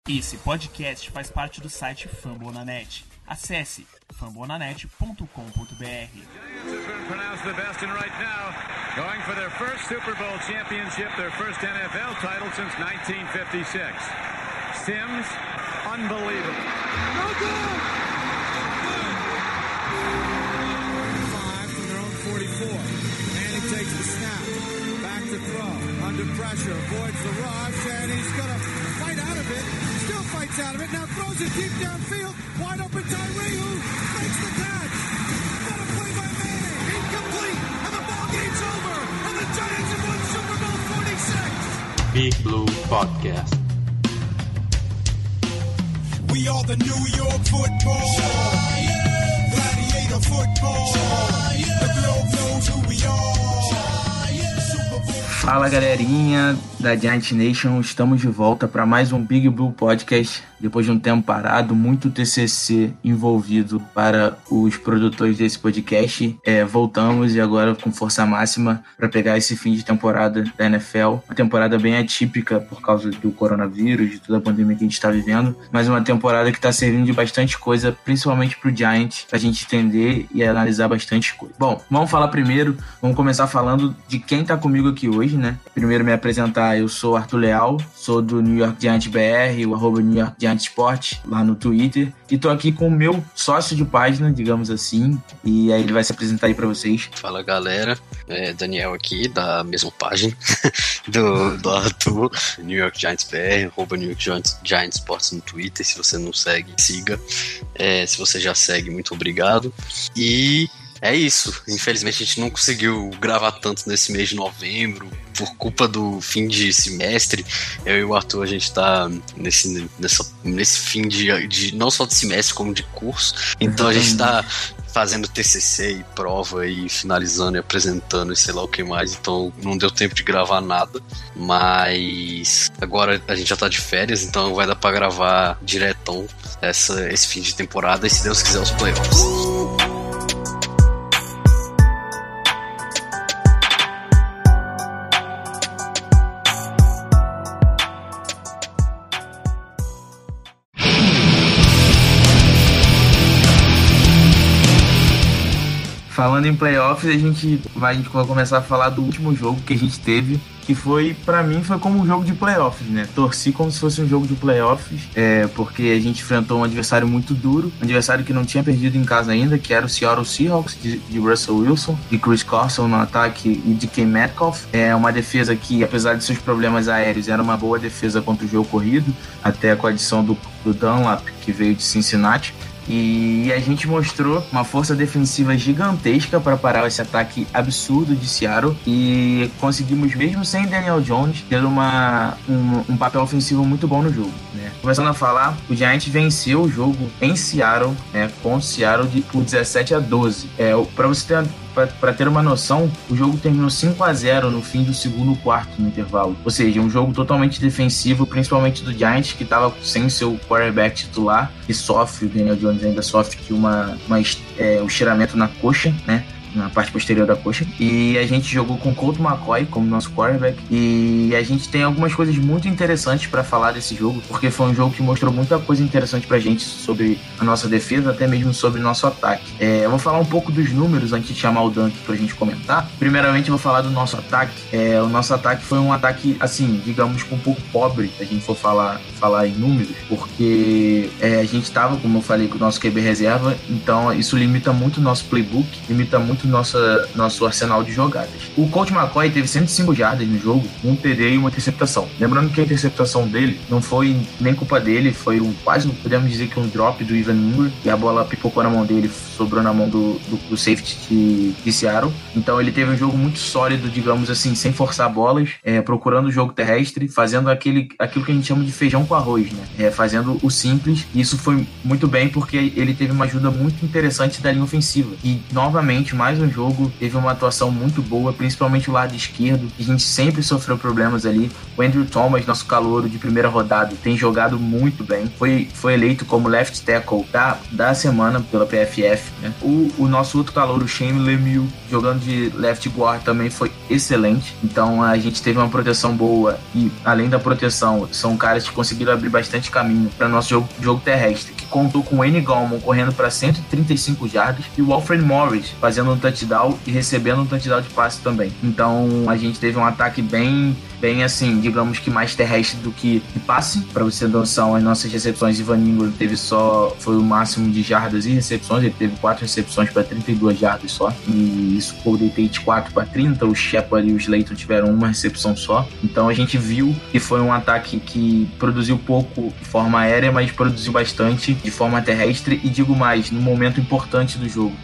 Esse podcast faz parte do site Fambonanet. Acesse fambonanet.com.br. Going for their first Super Bowl championship, their first NFL title since 1956. Sims, unbelievable. No good! 5 from their own 44. Manning takes the snap. Back to throw. Under pressure. Avoids the rush. And he's going to fight out of it. Still fights out of it. Now throws it deep downfield. Wide open Tyree, who makes the catch. What a play by Manning. Incomplete. And the ball game's over. And the Giants have won Super Bowl 46. Big Blue Podcast. We are the New York football. Gladiator football. The globe knows who we are. Fala galerinha da Giant Nation, estamos de volta para mais um Big Blue Podcast. Depois de um tempo parado, muito TCC envolvido para os produtores desse podcast. Voltamos e agora com força máxima para pegar esse fim de temporada da NFL. Uma temporada bem atípica por causa do coronavírus, de toda a pandemia que a gente está vivendo. Mas uma temporada que está servindo de bastante coisa, principalmente para o Giant, para a gente entender e analisar bastante coisa. Bom, vamos falar primeiro, vamos começar falando de quem está comigo aqui hoje, né? Primeiro me apresentar, eu sou Arthur Leal, sou do New York Giant BR, o @New York Giant Sport, lá no Twitter, e tô aqui com o meu sócio de página, digamos assim, e aí ele vai se apresentar aí pra vocês. Fala galera, Daniel aqui, da mesma página do Arthur, New York Giants BR, @New York Giants Sports no Twitter. Se você não segue, siga. Se você já segue, muito obrigado. E é isso, infelizmente a gente não conseguiu gravar tanto nesse mês de novembro, por culpa do fim de semestre. Eu e o Arthur, a gente tá nesse fim de não só de semestre, como de curso. Então a gente tá fazendo TCC e prova e finalizando e apresentando e sei lá o que mais. Então não deu tempo de gravar nada. Mas agora a gente já tá de férias, então vai dar pra gravar diretão esse fim de temporada e, se Deus quiser, os playoffs. Falando em playoffs, a gente vai começar a falar do último jogo que a gente teve, que foi, pra mim, foi como um jogo de playoffs, né? Torci como se fosse um jogo de playoffs, porque a gente enfrentou um adversário muito duro, um adversário que não tinha perdido em casa ainda, que era o Seattle Seahawks, de Russell Wilson, de Chris Carson no ataque e de DK Metcalf. É uma defesa que, apesar de seus problemas aéreos, era uma boa defesa contra o jogo corrido, até com a adição do Dunlap, que veio de Cincinnati. E a gente mostrou uma força defensiva gigantesca para parar esse ataque absurdo de Seattle, e conseguimos, mesmo sem Daniel Jones, ter um papel ofensivo muito bom no jogo, né? Começando a falar, o Giants venceu o jogo em Seattle, né, contra o Seattle por 17-12. Para ter uma noção, o jogo terminou 5-0 no fim do segundo quarto no intervalo. Ou seja, um jogo totalmente defensivo, principalmente do Giants, que estava sem seu quarterback titular, e sofre, o Daniel Jones ainda sofre um estiramento na coxa, né? Na parte posterior da coxa. E a gente jogou com Colt McCoy como nosso quarterback, e a gente tem algumas coisas muito interessantes para falar desse jogo, porque foi um jogo que mostrou muita coisa interessante pra gente sobre a nossa defesa, até mesmo sobre o nosso ataque. Eu vou falar um pouco dos números antes de chamar o Dan aqui pra gente comentar. Primeiramente eu vou falar do nosso ataque. O nosso ataque foi um ataque, assim, digamos, um pouco pobre, se a gente for falar em números, porque a gente tava, como eu falei, com o nosso QB reserva, então isso limita muito o nosso playbook, limita muito nosso arsenal de jogadas. O Colt McCoy teve 105 jardas no jogo, um TD e uma interceptação. Lembrando que a interceptação dele não foi nem culpa dele, foi quase, podemos dizer que um drop do Evan Engram, e a bola pipocou na mão dele, sobrou na mão do safety de Seattle. Então ele teve um jogo muito sólido, digamos assim, sem forçar bolas, procurando o jogo terrestre, fazendo aquilo que a gente chama de feijão com arroz, né? Fazendo o simples, e isso foi muito bem porque ele teve uma ajuda muito interessante da linha ofensiva. E novamente, mais mais um jogo, teve uma atuação muito boa, principalmente o lado esquerdo, que a gente sempre sofreu problemas ali. O Andrew Thomas, nosso calouro de primeira rodada, tem jogado muito bem. Foi eleito como left tackle da semana pela PFF, né? O nosso outro calouro, o Shane Lemieux, jogando de left guard, também foi excelente. Então a gente teve uma proteção boa e, além da proteção, são caras que conseguiram abrir bastante caminho para nosso jogo terrestre, que contou com o Andy Gallman correndo para 135 jardas e o Alfred Morris fazendo um touchdown e recebendo um touchdown de passe também. Então a gente teve um ataque bem assim, digamos que mais terrestre do que de passe. Para você ter noção, as nossas recepções, Evan Ingram foi o máximo de jardas e recepções. Ele teve 4 recepções para 32 jardas só, e isso o Golden Tate 4 para 30, o Shepard e o Slayton tiveram uma recepção só. Então a gente viu que foi um ataque que produziu pouco de forma aérea, mas produziu bastante de forma terrestre. E digo mais, no momento importante do jogo,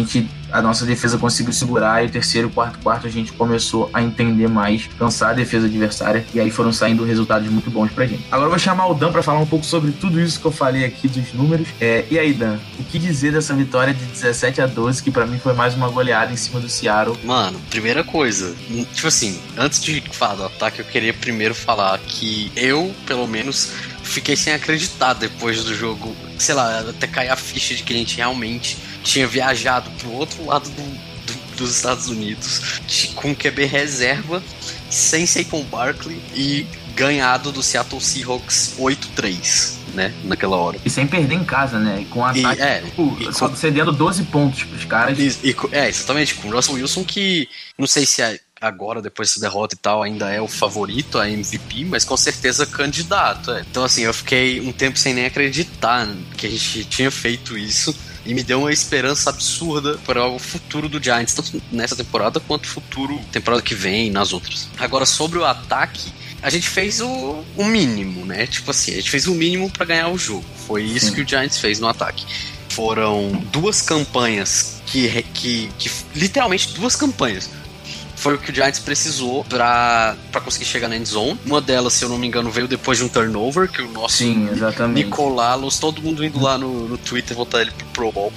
a nossa defesa conseguiu segurar, e o terceiro e quarto a gente começou a entender mais, cansar a defesa adversária, e aí foram saindo resultados muito bons pra gente. Agora eu vou chamar o Dan pra falar um pouco sobre tudo isso que eu falei aqui dos números. E aí, Dan, o que dizer dessa vitória de 17-12, que pra mim foi mais uma goleada em cima do Seattle? Mano, primeira coisa, tipo assim, antes de falar do ataque, eu queria primeiro falar que eu, pelo menos, fiquei sem acreditar depois do jogo, sei lá, até cair a ficha de que a gente realmente tinha viajado pro outro lado dos Estados Unidos com QB reserva, sem Saquon Barkley, e ganhado do Seattle Seahawks 8-3, né, naquela hora. E sem perder em casa, né, com ataque, só cedendo 12 pontos pros caras. Exatamente, com o Russell Wilson, que não sei se agora, depois dessa derrota e tal, ainda é o favorito a MVP, mas com certeza candidato. Então assim, eu fiquei um tempo sem nem acreditar que a gente tinha feito isso, e me deu uma esperança absurda para o futuro do Giants, tanto nessa temporada quanto futuro, temporada que vem, nas outras. Agora, sobre o ataque, a gente fez o mínimo, né? Tipo assim, a gente fez o mínimo para ganhar o jogo. Foi isso que o Giants fez no ataque. Foram 2 campanhas que literalmente 2 campanhas. Foi o que o Giants precisou pra conseguir chegar na endzone. Uma delas, se eu não me engano, veio depois de um turnover, que o nosso Nicolaus, todo mundo indo lá no Twitter votar ele pro Pro Bowl,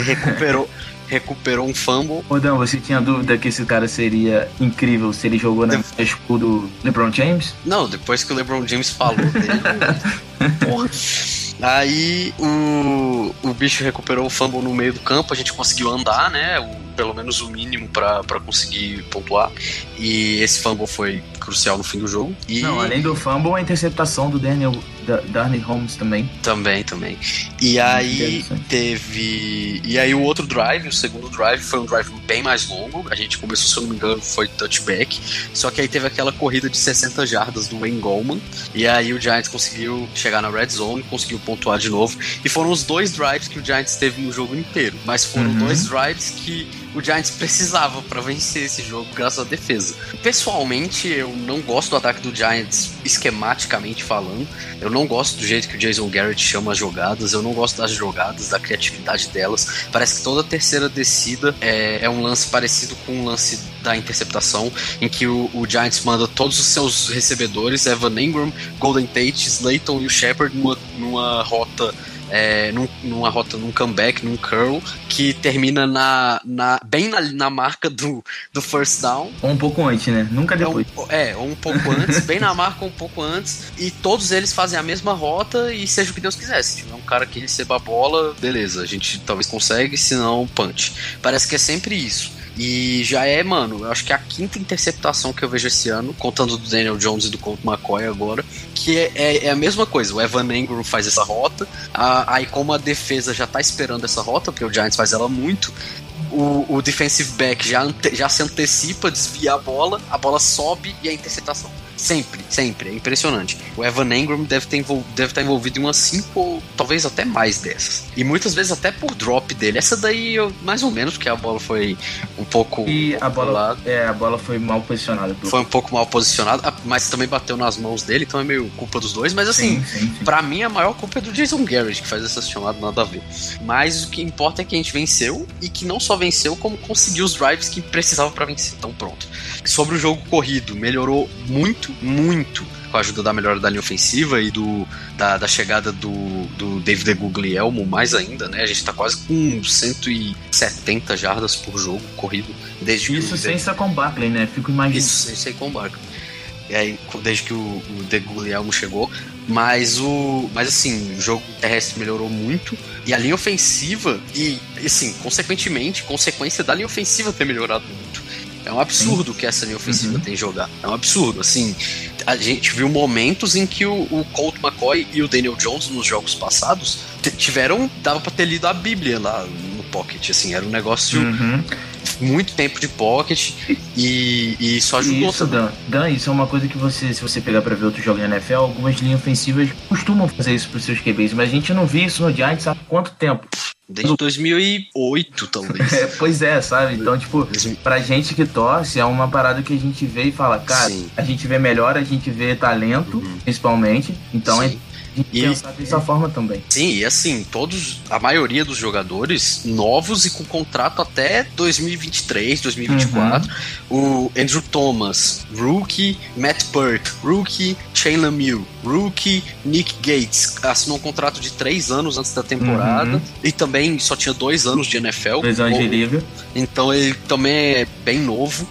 recuperou um fumble. Ô Dan, você tinha dúvida que esse cara seria incrível se ele jogou na school do LeBron James? Não, depois que o LeBron James falou dele, porra. Aí o bicho recuperou o fumble no meio do campo, a gente conseguiu andar, né? Pelo menos o mínimo pra conseguir pontuar. E esse fumble foi crucial no fim do jogo. Não, além do fumble, a interceptação do Darnell Holmes também. Também. E aí E aí o outro drive, o segundo drive, foi um drive bem mais longo. A gente começou, se eu não me engano, foi touchback. Só que aí teve aquela corrida de 60 jardas do Wayne Gallman. E aí o Giants conseguiu chegar na red zone, conseguiu pontuar de novo. E foram os 2 drives que o Giants teve no jogo inteiro. Mas foram 2 drives que o Giants precisava para vencer esse jogo, graças à defesa. Pessoalmente, eu não gosto do ataque do Giants, esquematicamente falando. Eu não gosto do jeito que o Jason Garrett chama as jogadas. Eu não gosto das jogadas, da criatividade delas. Parece que toda terceira descida é um lance parecido com o lance da interceptação, em que o Giants manda todos os seus recebedores, Evan Ingram, Golden Tate, Slayton e o Shepard, numa rota, num comeback, num curl, que termina bem na marca do first down. Ou um pouco antes, né? Nunca depois. Ou um pouco antes, bem na marca, um pouco antes, e todos eles fazem a mesma rota, e seja o que Deus quiser. Se tiver um cara que receba a bola, beleza, a gente talvez consegue, se não, punch. Parece que é sempre isso. E já mano, eu acho que é a 5ª interceptação que eu vejo esse ano, contando do Daniel Jones e do Colt McCoy agora, que é a mesma coisa. O Evan Engram faz essa rota, aí como a defesa já tá esperando essa rota, porque o Giants faz ela muito, o defensive back já se antecipa, desvia a bola sobe e a interceptação. Sempre, é impressionante. O Evan Engram deve estar envolvido em umas 5 ou talvez até mais dessas. E muitas vezes até por drop dele. Essa daí, mais ou menos, porque a bola foi um pouco... E a bola foi mal posicionada. Foi um pouco mal posicionada, mas também bateu nas mãos dele, então é meio culpa dos dois. Mas assim, sim. Pra mim a maior culpa é do Jason Garrett, que faz essas chamadas nada a ver. Mas o que importa é que a gente venceu, e que não só venceu, como conseguiu os drives que precisava pra vencer. Então pronto. Sobre o jogo corrido, melhorou muito com a ajuda da melhora da linha ofensiva e da chegada do David Guglielmo, mais ainda, né? A gente tá quase com 170 jardas por jogo corrido. Desde isso sem Saquon Barkley, né? Fico imaginando. Isso sem Saquon Barkley. E aí, desde que o Guglielmo chegou. Mas assim, o jogo terrestre melhorou muito. E a linha ofensiva, e assim, consequência da linha ofensiva ter melhorado muito. É um absurdo que essa linha ofensiva tem jogado. É um absurdo, assim. A gente viu momentos em que o Colt McCoy e o Daniel Jones nos jogos passados dava pra ter lido a Bíblia lá no pocket, assim, era um negócio muito tempo de pocket e só ajudou. Isso, Dan, isso é uma coisa que se você pegar pra ver outros jogos na NFL, algumas linhas ofensivas costumam fazer isso pros seus QBs, mas a gente não viu isso no Giants há quanto tempo? Desde 2008, talvez. Pois é, sabe? Então, tipo, pra gente que torce, é uma parada que a gente vê e fala, cara, a gente vê melhor, a gente vê talento, principalmente, então Sim. E pensar dessa forma também. Sim, e assim, a maioria dos jogadores novos e com contrato até 2023, 2024. O Andrew Thomas, rookie, Matt Peart, rookie, Shane Lemieux, rookie, Nick Gates, assinou um contrato de 3 anos antes da temporada e também só tinha 2 anos de NFL. 2 anos de liga. Então ele também é bem novo.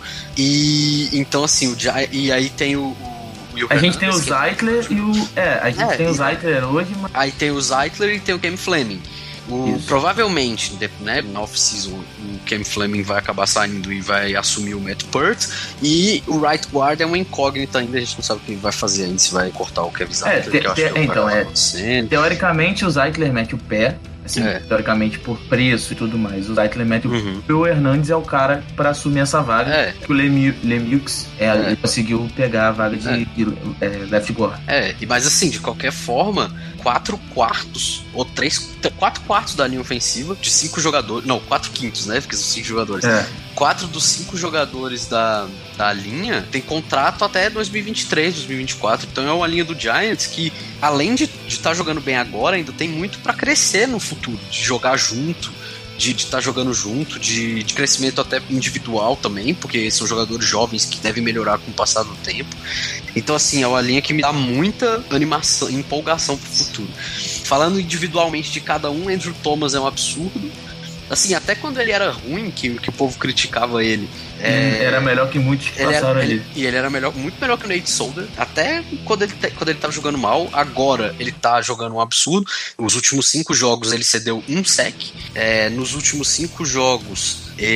E então assim, e aí tem a gente tem o Zeitler e o... a gente tem o Zeitler hoje, mas... Aí tem o Zeitler e tem o Cam Fleming. Provavelmente, né, na off-season, o Cam Fleming vai acabar saindo e vai assumir o Matt Peart. E o right guard é uma incógnita ainda, a gente não sabe o que vai fazer aininda, se vai cortar o Kevin Zeitler, que eu acho que vai acontecer. Teoricamente, o Zeitler mete o pé, assim, teoricamente por preço e tudo mais. O Zeitler mete o pé. E o Hernandes é o cara pra assumir essa vaga. O Lemieux ele conseguiu pegar a vaga de left guard. Mas assim, de qualquer forma, 4 quartos da linha ofensiva de 5 jogadores, não, 4 quintos, né, porque são 5 jogadores. 4 dos 5 jogadores da linha tem contrato até 2023, 2024. Então é uma linha do Giants que, além de estar jogando bem agora, ainda tem muito pra crescer no futuro, de jogar junto, de estar jogando junto, de crescimento até individual também, porque são jogadores jovens que devem melhorar com o passar do tempo. Então, assim, é uma linha que me dá muita animação, empolgação pro futuro. Falando individualmente de cada um, Andrew Thomas é um absurdo. Assim, até quando ele era ruim, que o povo criticava ele. Era melhor que muitos que passaram ali. E ele era muito melhor que o Nate Solder. Até quando ele tava jogando mal. Agora ele tá jogando um absurdo. Nos últimos 5 jogos ele cedeu 1 sack. Nos últimos 5 jogos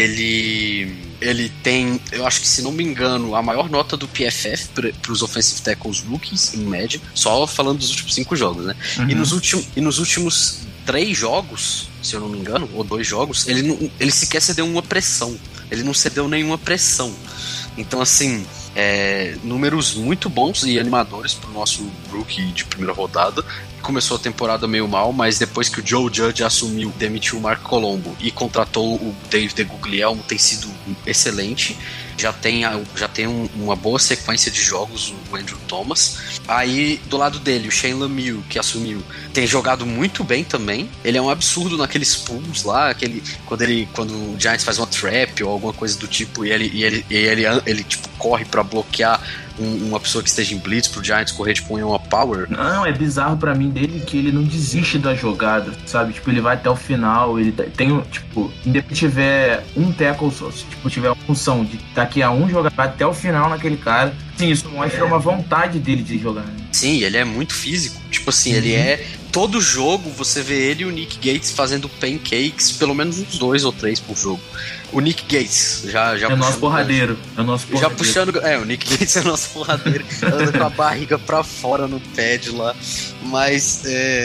ele tem, eu acho que, se não me engano, a maior nota do PFF para os offensive tackles rookies, em média. Só falando dos últimos 5 jogos, né? E nos últimos 3 jogos, se eu não me engano, ou 2 jogos, ele sequer cedeu uma pressão. Ele não cedeu nenhuma pressão. Então, assim, números muito bons e animadores pro nosso rookie de primeira rodada. Começou a temporada meio mal, mas depois que o Joe Judge assumiu, demitiu o Mark Colombo e contratou o David Guglielmo, tem sido excelente. Já tem uma boa sequência de jogos, o Andrew Thomas. Aí, do lado dele, o Shane Lemieux, que assumiu, tem jogado muito bem também. Ele é um absurdo naqueles pulls lá, quando o Giants faz uma trap ou alguma coisa do tipo, e ele tipo, corre pra bloquear uma pessoa que esteja em blitz pro Giants correr tipo uma power. Não, é bizarro pra mim dele que ele não desiste da jogada, sabe? Tipo, ele vai até o final, ele tem, tipo, independente tiver um tackle só, se tipo, tiver uma função de daqui a um jogador até o final naquele cara, sim, isso mostra uma vontade dele de jogar, né? Sim, ele é muito físico, tipo assim, ele é... Todo jogo você vê ele e o Nick Gates fazendo pancakes, pelo menos uns 2 ou 3 por jogo. O Nick Gates já é o nosso porradeiro. Já puxando. O Nick Gates é o nosso porradeiro. Anda com a barriga pra fora no pad lá. Mas,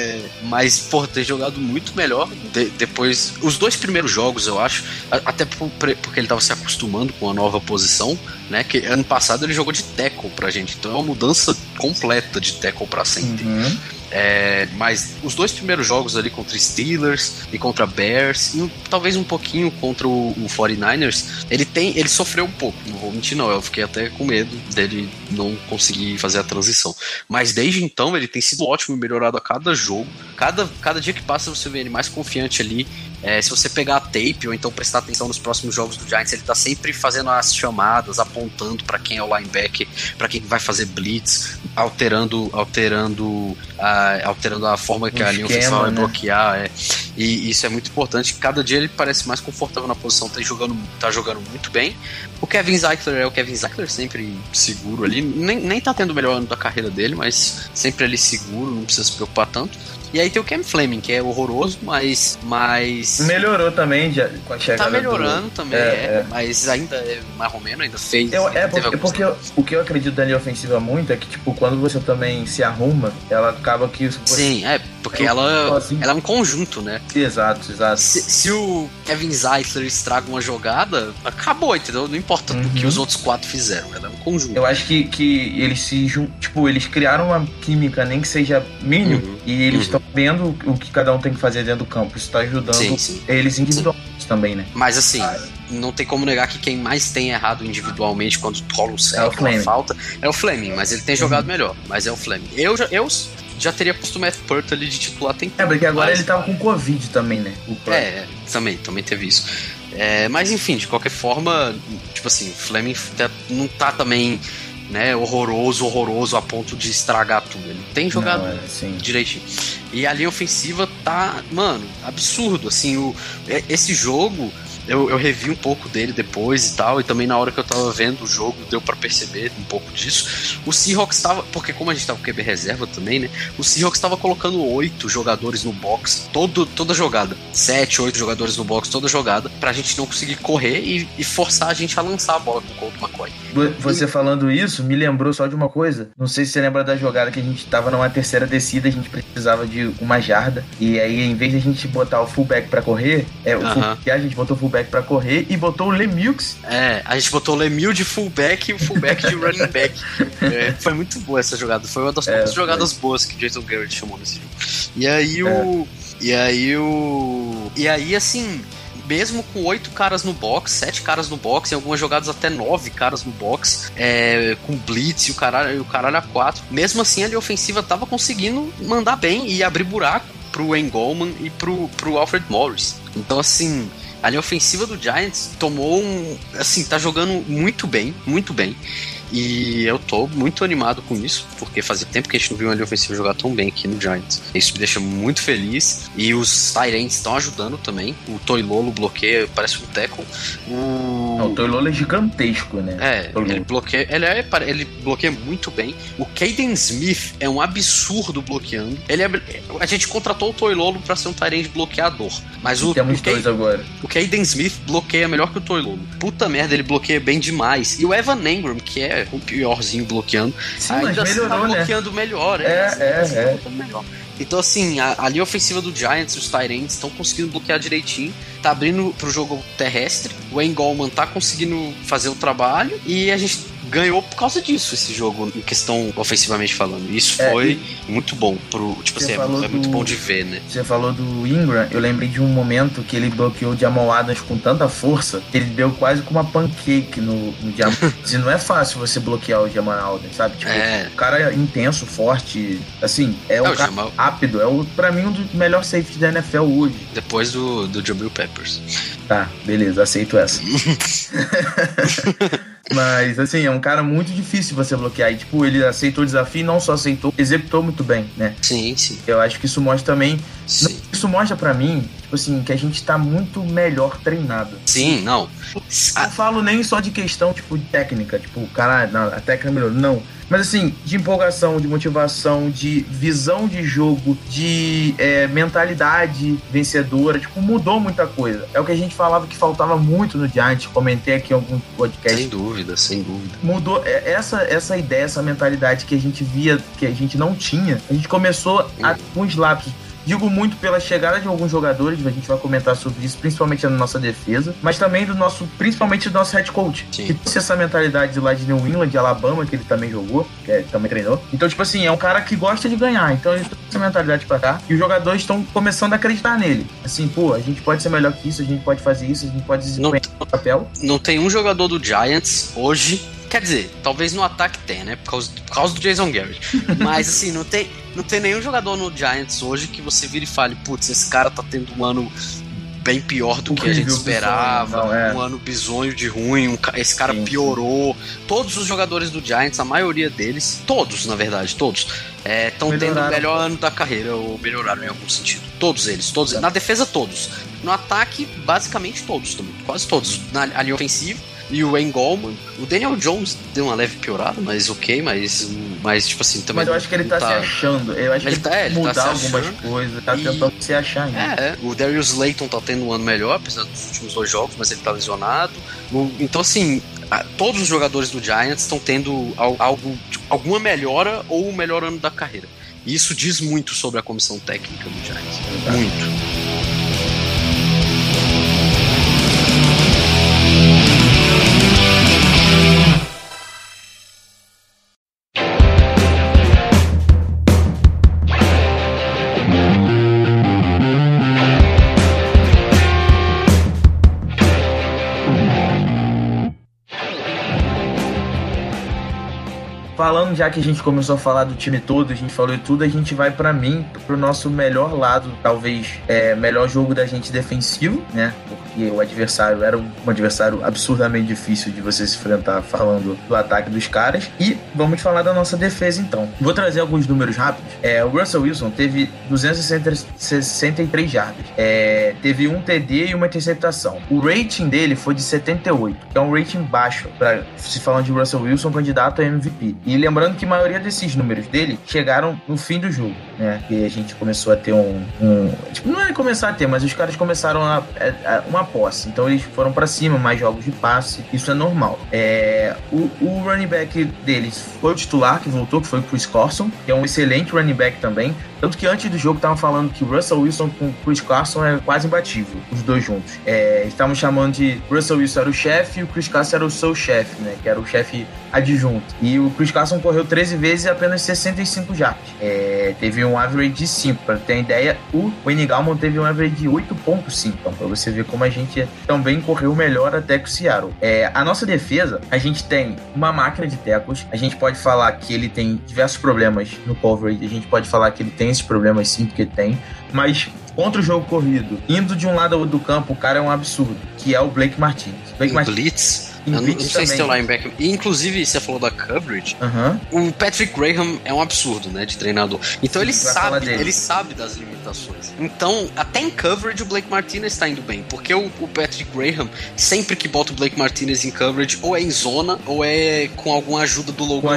pô, tem jogado muito melhor depois. Os 2 primeiros jogos, eu acho, até porque ele tava se acostumando com a nova posição, né? Que ano passado ele jogou de tackle pra gente. Então é uma mudança completa de tackle pra center. Mas os 2 primeiros jogos ali contra Steelers e contra Bears, e talvez um pouquinho contra o 49ers, ele sofreu um pouco, não vou mentir não, eu fiquei até com medo dele não consegui fazer a transição. Mas desde então ele tem sido ótimo e melhorado a cada jogo. Cada dia que passa você vê ele mais confiante ali. Se você pegar a tape ou então prestar atenção nos próximos jogos do Giants, ele tá sempre fazendo as chamadas, apontando para quem é o linebacker, para quem vai fazer blitz, alterando a forma que a linha ofensiva vai bloquear. E isso é muito importante. Cada dia ele parece mais confortável na posição, tá jogando muito bem. O Kevin Zeitler é o Kevin Zeitler, sempre seguro ali. Nem tá tendo o melhor ano da carreira dele, mas sempre ali seguro, não precisa se preocupar tanto. E aí tem o Cam Fleming, que é horroroso, mas... melhorou também já, com a chegada. Tá melhorando também, mas ainda é marromeno, ainda fez... Porque o que eu acredito da linha ofensiva muito é que, tipo, quando você também se arruma, ela acaba que... Sim, porque ela é um conjunto, né? Exato. Se o Kevin Zeitler estraga uma jogada, acabou, entendeu? Não importa o que os outros 4 fizeram, ela é um conjunto. Eu acho que eles eles criaram uma química, nem que seja mínimo, e eles estão vendo o que cada um tem que fazer dentro do campo. Isso tá ajudando eles individualmente também, né? Mas assim, não tem como negar que quem mais tem errado individualmente quando rola um sec, uma falta, é o Fleming, mas ele tem jogado melhor, mas é o Fleming. Eu já teria posto o Matt Peart ali de titular tem tempo. Porque agora ele tava com Covid também, né? Também teve isso. Mas enfim, de qualquer forma, tipo assim, o Fleming não tá também, né, horroroso a ponto de estragar tudo. Ele tem jogado direitinho. E a linha ofensiva tá, mano, absurdo. Assim, esse jogo, eu revi um pouco dele depois e tal, e também na hora que eu tava vendo o jogo, deu pra perceber um pouco disso. O Seahawks tava, porque como a gente tava com QB reserva também, né, o Seahawks tava colocando 8 jogadores no box, toda jogada, 7, 8 jogadores no box, toda jogada, pra gente não conseguir correr e forçar a gente a lançar a bola com o Colt McCoy. Você falando isso, me lembrou só de uma coisa, não sei se você lembra da jogada que a gente tava numa terceira descida, a gente precisava de uma jarda, e aí em vez de a gente botar o fullback pra correr, a gente botou o fullback pra correr e botou o Lemieux. A gente botou o Lemieux de fullback e o fullback de running back. Foi muito boa essa jogada. Foi uma das poucas jogadas boas que o Jason Garrett chamou nesse jogo. E aí, assim, mesmo com 8 caras no box, 7 caras no box, em algumas jogadas até 9 caras no box, com blitz e o caralho a 4, mesmo assim a linha ofensiva tava conseguindo mandar bem e abrir buraco pro Wayne Gallman e pro Alfred Morris. Então, assim, a linha ofensiva do Giants tomou tá jogando muito bem. E eu tô muito animado com isso, porque fazia tempo que a gente não viu uma linha ofensiva jogar tão bem aqui no Giants. Isso me deixa muito feliz. E os tight ends estão ajudando também. O Toilolo bloqueia, parece um tackle. O Toilolo é gigantesco, né? Ele bloqueia. Ele bloqueia muito bem. O Caden Smith é um absurdo bloqueando. A gente contratou o Toilolo pra ser um tight end bloqueador. Mas temos dois agora. O Caden Smith bloqueia melhor que o Toilolo. Puta merda, ele bloqueia bem demais. E o Evan Engram, que é o piorzinho bloqueando, ainda melhorou, tá bloqueando melhor. Melhor. Então, assim, a linha ofensiva do Giants e os tight ends estão conseguindo bloquear direitinho, tá abrindo pro jogo terrestre, o Wayne Gallman tá conseguindo fazer o trabalho, e a gente ganhou por causa disso esse jogo, em questão ofensivamente falando. Isso foi muito bom é muito bom de ver, né? Você falou do Ingram, eu lembrei de um momento que ele bloqueou o Jamal Adams com tanta força que ele deu quase com uma pancake no Jamal. E não é fácil você bloquear o Jamal Adams, sabe? Tipo, o cara é intenso, forte, assim, um cara rápido, pra mim um dos melhores safeties da NFL hoje. Depois do Jabril Peppers. Tá, beleza, aceito essa. Mas, assim, é um cara muito difícil você bloquear. E, tipo, ele aceitou o desafio e não só aceitou, executou muito bem, né? Sim. Eu acho que isso mostra também... Sim. Isso mostra pra mim, tipo assim, que a gente tá muito melhor treinado. Sim, não. Não falo nem só de questão, tipo, de técnica. Tipo, o cara, a técnica melhorou. Não. Mas, assim, de empolgação, de motivação, de visão de jogo, de mentalidade vencedora. Tipo, mudou muita coisa. É o que a gente falava que faltava muito no Giants. Comentei aqui em algum podcast. Sem dúvida. Mudou essa ideia, essa mentalidade que a gente via, que a gente não tinha. A gente começou a com os lapsos. Digo muito pela chegada de alguns jogadores, a gente vai comentar sobre isso, principalmente na nossa defesa, mas também principalmente do nosso head coach. Sim. Que trouxe essa mentalidade de lá de New England, de Alabama, que ele também jogou, também treinou. Então, tipo assim, é um cara que gosta de ganhar. Então, ele trouxe essa mentalidade pra cá e os jogadores estão começando a acreditar nele. Assim, pô, a gente pode ser melhor que isso, a gente pode fazer isso, a gente pode desempenhar o papel. Não tem um jogador do Giants hoje Quer dizer, talvez no ataque tenha, né? Por causa do Jason Garrett. Mas, assim, não tem nenhum jogador no Giants hoje que você vire e fale, putz, esse cara tá tendo um ano bem pior do que a gente esperava, um ano bizonho de ruim, esse cara piorou. Todos os jogadores do Giants, a maioria deles, todos, na verdade, todos, estão tendo o melhor ano da carreira, ou melhoraram em algum sentido. Todos eles. Na defesa, todos. No ataque, basicamente todos também, quase todos. Na linha ofensiva, e o Wayne Gallman. O Daniel Jones deu uma leve piorada, mas ok, mas tipo assim, também. Mas eu acho que ele tá se achando. Eu acho que ele mudar tá algumas coisas, tá tentando se achar ainda. O Darius Slayton tá tendo um ano melhor, apesar dos últimos 2 jogos, mas ele tá lesionado. Então, assim, todos os jogadores do Giants estão tendo alguma melhora ou o melhor ano da carreira. E isso diz muito sobre a comissão técnica do Giants. Muito. Falando, já que a gente começou a falar do time todo, a gente falou de tudo, a gente vai pro nosso melhor lado, talvez melhor jogo da gente defensivo, né? Porque o adversário era um adversário absurdamente difícil de você se enfrentar, falando do ataque dos caras. E vamos falar da nossa defesa então. Vou trazer alguns números rápidos. O Russell Wilson teve 263 jardas, teve um TD e uma interceptação. O rating dele foi de 78, que é um rating baixo para se falar de Russell Wilson, candidato a MVP. E lembrando que a maioria desses números dele chegaram no fim do jogo, né? Que a gente começou a ter tipo, não é começar a ter, mas os caras começaram uma posse. Então eles foram pra cima, mais jogos de passe. Isso é normal. O running back deles foi o titular que voltou, que foi o Chris Carson, que é um excelente running back também. Tanto que antes do jogo estavam falando que o Russell Wilson com o Chris Carson é quase imbatível, os dois juntos. Estavam chamando de Russell Wilson era o chefe e o Chris Carson era o seu chefe, né? Que era o chefe adjunto. E o Chris Carson correu 13 vezes e apenas 65 jardas. Teve um average de 5. Para ter uma ideia, o Wayne Gallman teve um average de 8.5. Então, para você ver como a gente também correu melhor até que o Seattle. A nossa defesa, a gente tem uma máquina de tackles. A gente pode falar que ele tem diversos problemas no coverage. A gente pode falar que ele tem esses problemas sim, porque tem. Mas contra o jogo corrido, indo de um lado ao outro do campo, o cara é um absurdo, que é o Blake Martinez. Blitz? Eu não sei se tem o linebacker. E, inclusive, você falou da coverage. O Patrick Graham é um absurdo, né? De treinador. Então ele sabe das limitações. Então, até em coverage, o Blake Martinez está indo bem. Porque o Patrick Graham, sempre que bota o Blake Martinez em coverage, ou é em zona, ou é com alguma ajuda do Logan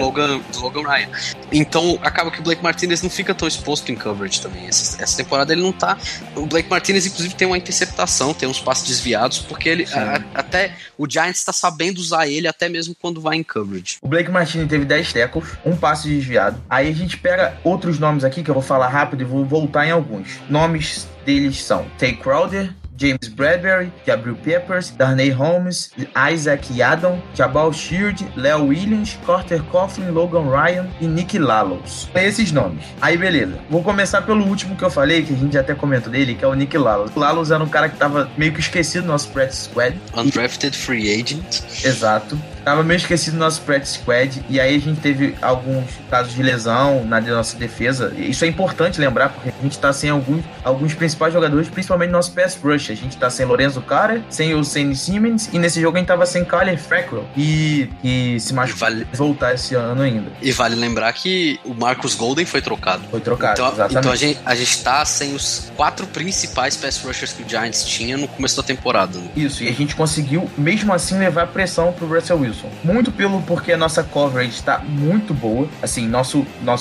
Ryan. Então, acaba que o Blake Martinez não fica tão exposto em coverage também. Essa temporada ele não tá. O Blake Martinez, inclusive, tem uma interceptação, tem uns passes desviados, porque ele até o Giants está sabendo usar ele até mesmo quando vai em coverage. O Blake Martinez teve 10 tackles, um passe desviado. Aí a gente pega outros nomes aqui que eu vou falar rápido e vou voltar em alguns. Nomes deles são Tay Crowder, James Bradbury, Jabril Peppers, Darnay Holmes, Isaac Yadon, Jabal Sheard, Leo Williams, Carter Coughlin, Logan Ryan e Nick Lallows. Esses nomes. Aí beleza. Vou começar pelo último que eu falei, que a gente até comentou dele, que é o Nick Lallows. O Lallows era um cara que tava meio que esquecido no nosso practice squad. Undrafted free agent. Exato. Tava meio esquecido no nosso practice squad. E aí a gente teve alguns casos de lesão na nossa defesa. Isso é importante lembrar, porque a gente tá sem alguns principais jogadores, principalmente no nosso pass rush. A gente tá sem Lorenzo Carter, sem o Sammy Simmons, e nesse jogo a gente tava sem Kyler Fackrell, e se machucou voltar esse ano ainda. E vale lembrar que o Marcus Golden foi trocado. Exatamente. Então a gente tá sem os 4 principais pass rushers que o Giants tinha no começo da temporada. Né? Isso, e a gente conseguiu, mesmo assim, levar pressão pro Russell Wilson. Muito porque a nossa coverage tá muito boa. Assim, nossa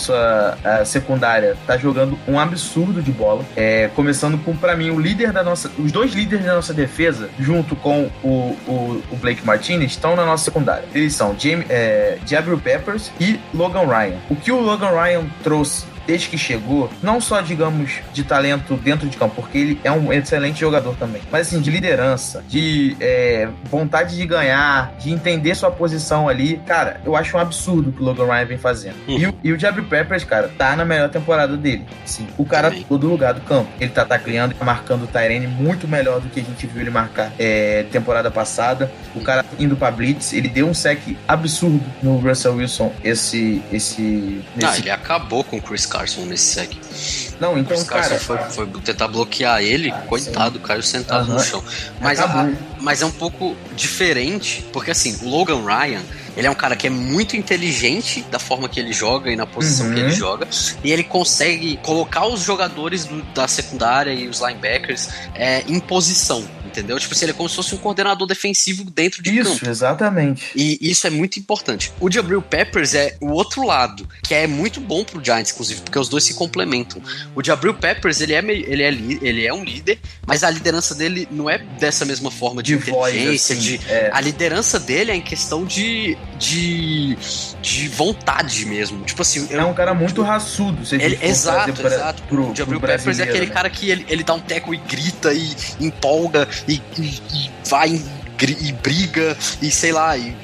secundária tá jogando um absurdo de bola. Começando com, pra mim, os dois líderes da nossa defesa, junto com o Blake Martinez, estão na nossa secundária. Eles são Jabril Peppers e Logan Ryan. O que o Logan Ryan trouxe desde que chegou, não só, digamos, de talento dentro de campo, porque ele é um excelente jogador também, mas assim, de liderança, de vontade de ganhar, de entender sua posição ali, cara, eu acho um absurdo o que o Logan Ryan vem fazendo. E o Jabril Peppers, cara, tá na melhor temporada dele. Assim, o cara tá todo lugar do campo. Ele tá tacleando e marcando o Tyrene muito melhor do que a gente viu ele marcar temporada passada. O cara indo pra blitz, ele deu um sec absurdo no Russell Wilson ele acabou com o Chris Carson nesse sec. Não, então, Chris Carson foi tentar bloquear ele, coitado, caiu sentado no chão. Mas é um pouco diferente, porque assim, o Logan Ryan, ele é um cara que é muito inteligente da forma que ele joga e na posição que ele joga, e ele consegue colocar os jogadores da secundária e os linebackers em posição. Entendeu? Tipo assim, ele é como se fosse um coordenador defensivo dentro de campo. Isso, exatamente. E isso é muito importante. O Jabril Peppers é o outro lado, que é muito bom pro Giants, inclusive, porque os dois se complementam. O Jabril Peppers, ele é um líder, mas a liderança dele não é dessa mesma forma de inteligência. Voz, assim, A liderança dele é em questão de vontade mesmo. Tipo assim... É um cara muito raçudo. Exato. O Jabril Peppers é aquele cara que ele dá um tackle e grita e empolga e vai e briga e sei lá, e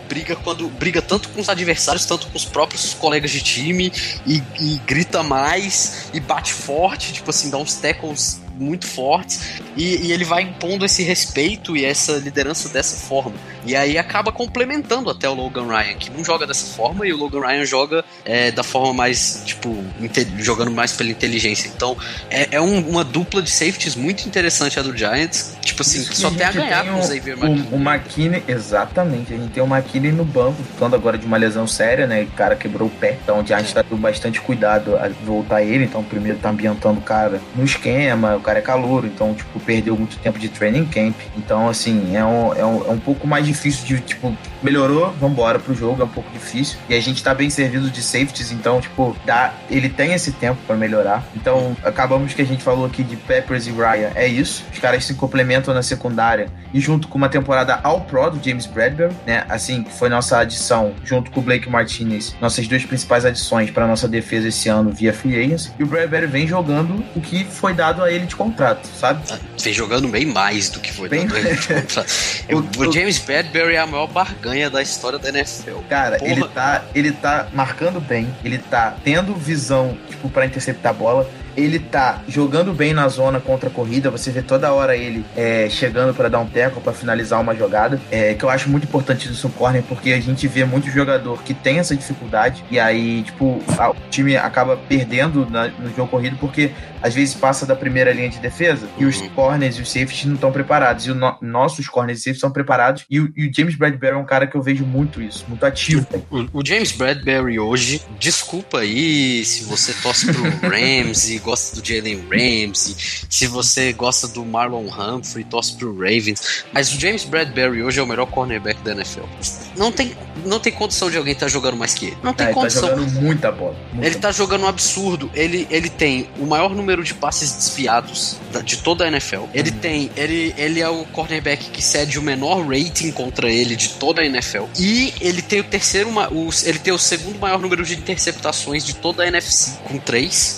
briga tanto com os adversários, tanto com os próprios colegas de time e grita mais e bate forte, tipo assim, dá uns tackles muito fortes e ele vai impondo esse respeito e essa liderança dessa forma, e aí acaba complementando até o Logan Ryan, que não joga dessa forma, e o Logan Ryan joga da forma mais, tipo, jogando mais pela inteligência. Então é uma dupla de safeties muito interessante a do Giants, tipo assim, que só tem a ganhar com o Xavier McKinney. O McKinney, exatamente, a gente tem o McKinney no banco, ficando agora de uma lesão séria, né, o cara quebrou o pé, então o Giants tá dando bastante cuidado a voltar ele, então primeiro tá ambientando o cara no esquema, o cara é calouro, então, tipo, perdeu muito tempo de training camp, então, assim, é um pouco mais difícil de, tipo, melhorou, vambora pro jogo, é um pouco difícil, e a gente tá bem servido de safeties, então, tipo, ele tem esse tempo pra melhorar, então, acabamos que a gente falou aqui de Peppers e Ryan, é isso, os caras se complementam na secundária, e junto com uma temporada All-Pro do James Bradbury, né, assim, que foi nossa adição, junto com o Blake Martinez, nossas duas principais adições pra nossa defesa esse ano via free agents, e o Bradbury vem jogando o que foi dado a ele de contrato, sabe? Vem jogando bem mais do que foi dado a ele de contrato. O James Bradbury é a maior barganha da história da NFL. Cara, ele tá marcando bem, ele tá tendo visão, tipo, pra interceptar a bola, ele tá jogando bem na zona contra a corrida, você vê toda hora ele chegando pra dar um tackle, pra finalizar uma jogada, que eu acho muito importante isso no corner, porque a gente vê muito jogador que tem essa dificuldade, e aí, tipo, o time acaba perdendo no jogo corrido, porque às vezes passa da primeira linha de defesa, e os corners e os safeties não estão preparados, e nossos corners e safeties estão preparados, e o James Bradbury é um cara que eu vejo muito isso, muito ativo. O James Bradbury hoje, desculpa aí se você torce pro Rams e gosta do Jalen Ramsey, se você gosta do Marlon Humphrey, torce pro Ravens, mas o James Bradbury hoje é o melhor cornerback da NFL. Não tem condição de alguém estar jogando mais que ele. Não tem condição. Ele tá jogando muita bola. Ele tá jogando um absurdo. Ele tem o maior número de passes desviados de toda a NFL. Ele é o cornerback que cede o menor rating contra ele de toda a NFL. E ele tem ele tem o segundo maior número de interceptações de toda a NFC, com 3.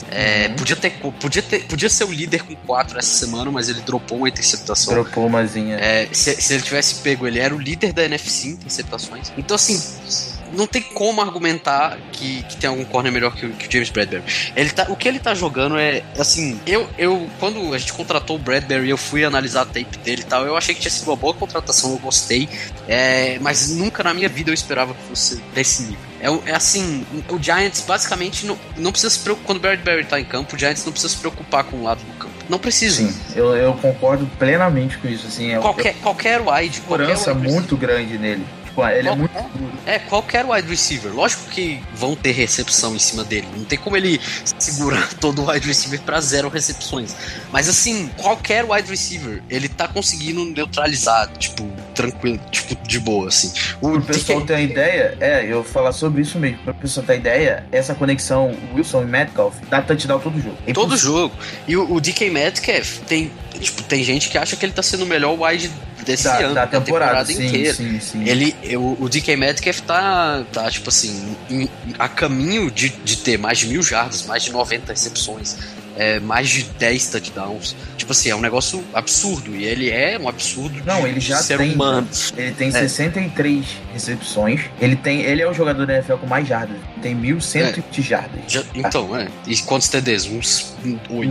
Podia ser o líder com 4 essa semana, mas ele dropou uma interceptação. Dropou umazinha. Se ele tivesse pego, ele era o líder da NFC em interceptações. Então, assim, não tem como argumentar que tem algum corner melhor que o James Bradbury. O que ele tá jogando é, assim, quando a gente contratou o Bradbury, eu fui analisar a tape dele e tal, eu achei que tinha sido uma boa contratação, eu gostei, mas nunca na minha vida eu esperava que fosse desse nível. Assim, o Giants basicamente não precisa se preocupar, quando o Bradbury tá em campo, o Giants não precisa se preocupar com o lado do campo. Não precisa. Sim, eu concordo plenamente com isso, assim. Qualquer wide. Segurança muito grande nele. Ele é muito duro. Qualquer wide receiver. Lógico que vão ter recepção em cima dele. Não tem como ele segurar todo o wide receiver pra 0 recepções. Mas assim, qualquer wide receiver, ele tá conseguindo neutralizar, tipo, tranquilo, tipo, de boa, assim. O pessoal ter a ideia, eu falar sobre isso mesmo. Pra pessoal ter a ideia, essa conexão Wilson e Metcalf dá touchdown todo jogo. Todo jogo. E o DK Metcalf tem gente que acha que ele tá sendo o melhor wide desse ano, da temporada inteira. Sim. O DK Metcalf tá tipo assim, a caminho de ter mais de 1.000 jardas, mais de 90 recepções, mais de 10 touchdowns. Tipo assim, é um negócio absurdo. E ele é um absurdo ele já ser tem, humano. Ele tem 63 recepções. Ele é o jogador da NFL com mais jardas. Tem 1.100 jardas. Então, E quantos TDs? Uns 8.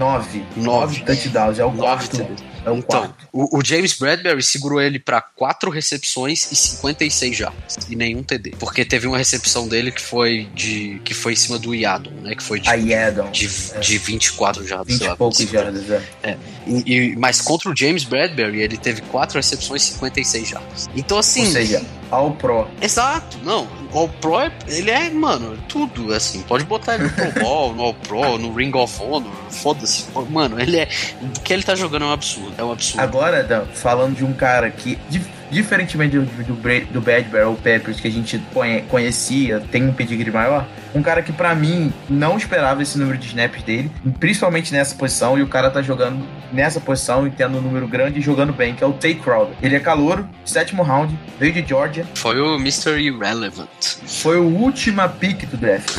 9 touchdowns. É o 9 quarto. TDs. É o quarto. O James Bradbury segurou ele pra 4 recepções e 56 jardas. E nenhum TD. Porque teve uma recepção dele que foi em cima do Yadon, né? Que foi de 24 jardas. 20 e poucos jardas, Mas contra o James Bradbury, ele teve 4 recepções e 56 jardas. Então, assim... Ou seja, All Pro. Exato. Não, All Pro, ele é, mano, tudo, assim. Pode botar ele no Pro Bowl, no All Pro, no Ring of Honor, foda-se. Mano, ele é... O que ele tá jogando é um absurdo. É um absurdo. Agora, Dan, falando de um cara que... Diferentemente do Bradbury ou Peppers, que a gente conhecia, tem um pedigree maior, um cara que pra mim não esperava esse número de snaps dele, principalmente nessa posição, e o cara tá jogando nessa posição e tendo um número grande e jogando bem, que é o Tay Crowder. Ele é calouro, 7º round, veio de Georgia. Foi o Mr. Irrelevant. Foi a última pick do draft.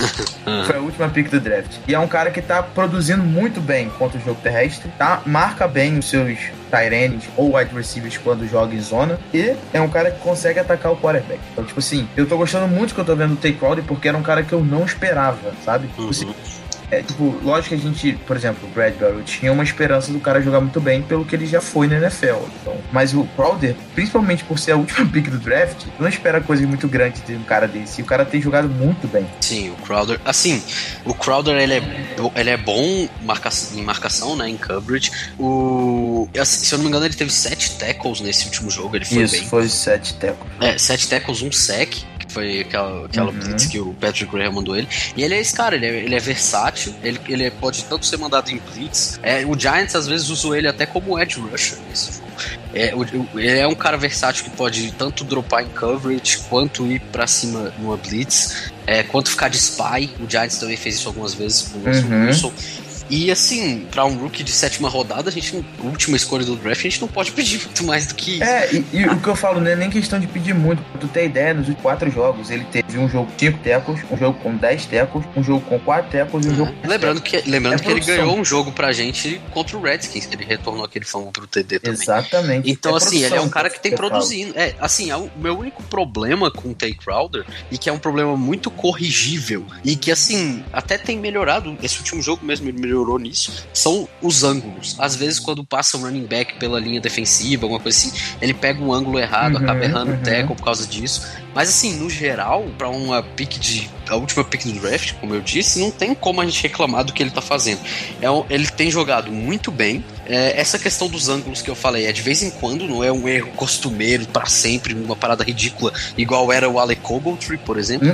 E é um cara que tá produzindo muito bem contra o jogo terrestre, tá? Marca bem os seus tight ends ou wide receivers quando joga em zona, e é um cara que consegue atacar o quarterback. Então, tipo assim, eu tô gostando muito que eu tô vendo o Tay Crowder, porque era um cara que eu não esperava, sabe? Tipo assim, lógico que a gente, por exemplo, o Bradbury tinha uma esperança do cara jogar muito bem pelo que ele já foi na NFL. Então, mas o Crowder, principalmente por ser a última pick do draft, não espera coisa muito grande de um cara desse. E o cara tem jogado muito bem. Sim, o Crowder... Assim, o Crowder, ele é bom em marcação, né, em coverage. Se eu não me engano, ele teve 7 tackles nesse último jogo. Ele foi bem. Isso, foi 7 tackles. 7 tackles, 1 sack. Foi aquela blitz que o Patrick Graham mandou ele. E ele é esse cara, ele é versátil, ele pode tanto ser mandado em blitz. O Giants às vezes usou ele até como edge rusher nesse jogo. Ele é um cara versátil que pode tanto dropar em coverage, quanto ir pra cima numa blitz, quanto ficar de spy. O Giants também fez isso algumas vezes com o Wilson. E assim, pra um rookie de 7ª rodada, última escolha do draft, a gente não pode pedir muito mais do que isso. E o que eu falo não é nem questão de pedir muito. Pra tu ter ideia, nos últimos 4 jogos, ele teve um jogo com 5 tackles, um jogo com 10 tackles, um jogo com 4 tackles e um jogo com... Lembrando que ele ganhou um jogo pra gente contra o Redskins, que ele retornou aquele fumble pro TD também. Exatamente. Então, assim, ele é um cara que tem produzindo. O meu único problema com o Tay Crowder, e que é um problema muito corrigível, e que, assim, até tem melhorado, esse último jogo mesmo ele melhorou nisso, são os ângulos. Às vezes, quando passa um running back pela linha defensiva, alguma coisa assim, ele pega um ângulo errado, acaba errando o tackle por causa disso. Mas assim, no geral, pra a última pick do draft, como eu disse, não tem como a gente reclamar do que ele tá fazendo. Ele tem jogado muito bem. Essa questão dos ângulos que eu falei, de vez em quando, não é um erro costumeiro pra sempre, uma parada ridícula, igual era o Alec Ogletree, por exemplo.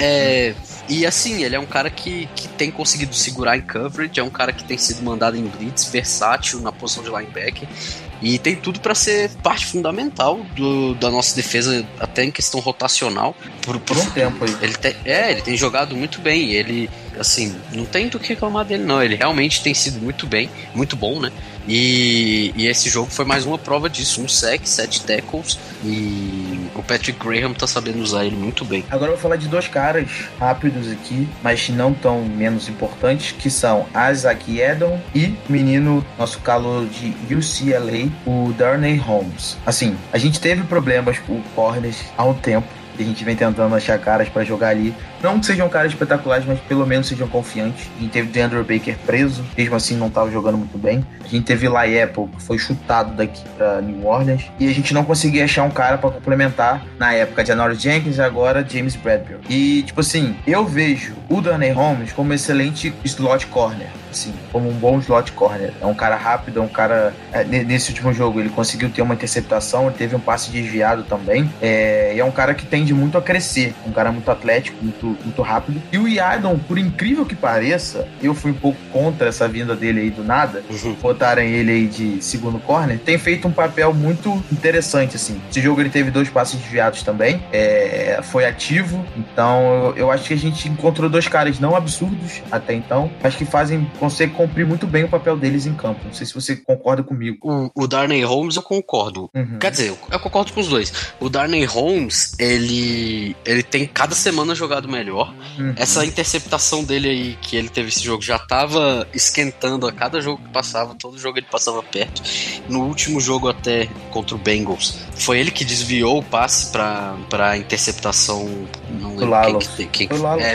E assim, ele é um cara que tem conseguido segurar em coverage, é um cara que tem sido mandado em blitz, versátil na posição de linebacker, e tem tudo pra ser parte fundamental da nossa defesa, até em questão rotacional. Por um tempo aí. Ele tem jogado muito bem, ele, assim, não tem do que reclamar dele não, ele realmente tem sido muito bem, muito bom, né? E esse jogo foi mais uma prova disso, 1 sack, 7 tackles, e o Patrick Graham tá sabendo usar ele muito bem. Agora eu vou falar de 2 caras rápidos aqui, mas não tão menos importantes, que são Isaac Edon e o menino, nosso calor de UCLA, o Darnay Holmes. Assim, a gente teve problemas com o corners há um tempo, e a gente vem tentando achar caras pra jogar ali. Não que sejam caras espetaculares, mas pelo menos sejam confiantes. A gente teve o DeAndre Baker preso, mesmo assim não estava jogando muito bem. A gente teve o Eli Apple, que foi chutado daqui pra New Orleans. E a gente não conseguia achar um cara pra complementar, na época, Janoris Jenkins e agora James Bradbury. E, tipo assim, eu vejo o Darnay Holmes como um excelente slot corner. Assim, como um bom slot corner. É um cara rápido, é um cara... nesse último jogo ele conseguiu ter uma interceptação, ele teve um passe desviado também. E é um cara que tende muito a crescer. Um cara muito atlético, muito rápido. E o Yadon, por incrível que pareça, eu fui um pouco contra essa vinda dele aí do nada, botarem ele aí de segundo corner, tem feito um papel muito interessante, assim. Esse jogo ele teve 2 passes desviados também, foi ativo, então eu acho que a gente encontrou 2 caras não absurdos até então, mas que fazem consegue cumprir muito bem o papel deles em campo. Não sei se você concorda comigo. O Darnay Holmes eu concordo. Quer dizer, eu concordo com os dois. O Darnay Holmes, ele tem cada semana jogado melhor. Essa interceptação dele aí, que ele teve esse jogo, já tava esquentando a cada jogo que passava, todo jogo ele passava perto. No último jogo até, contra o Bengals, foi ele que desviou o passe pra interceptação. Não lembro quem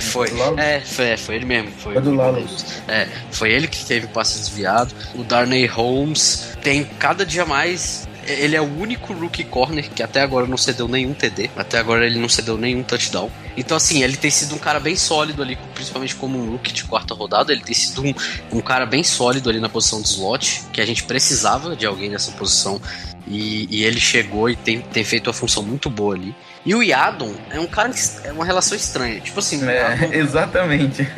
foi ele mesmo. Foi do Lalos. Foi ele que teve o passe desviado. O Darnay Holmes tem cada dia mais. Ele é o único rookie corner que até agora não cedeu nenhum TD. Até agora ele não cedeu nenhum touchdown. Então, assim, ele tem sido um cara bem sólido ali, principalmente como um rookie de quarta rodada. Ele tem sido um cara bem sólido ali na posição de slot, que a gente precisava de alguém nessa posição. E ele chegou e tem feito uma função muito boa ali. E o Yadon é um cara que é uma relação estranha. Tipo assim, exatamente.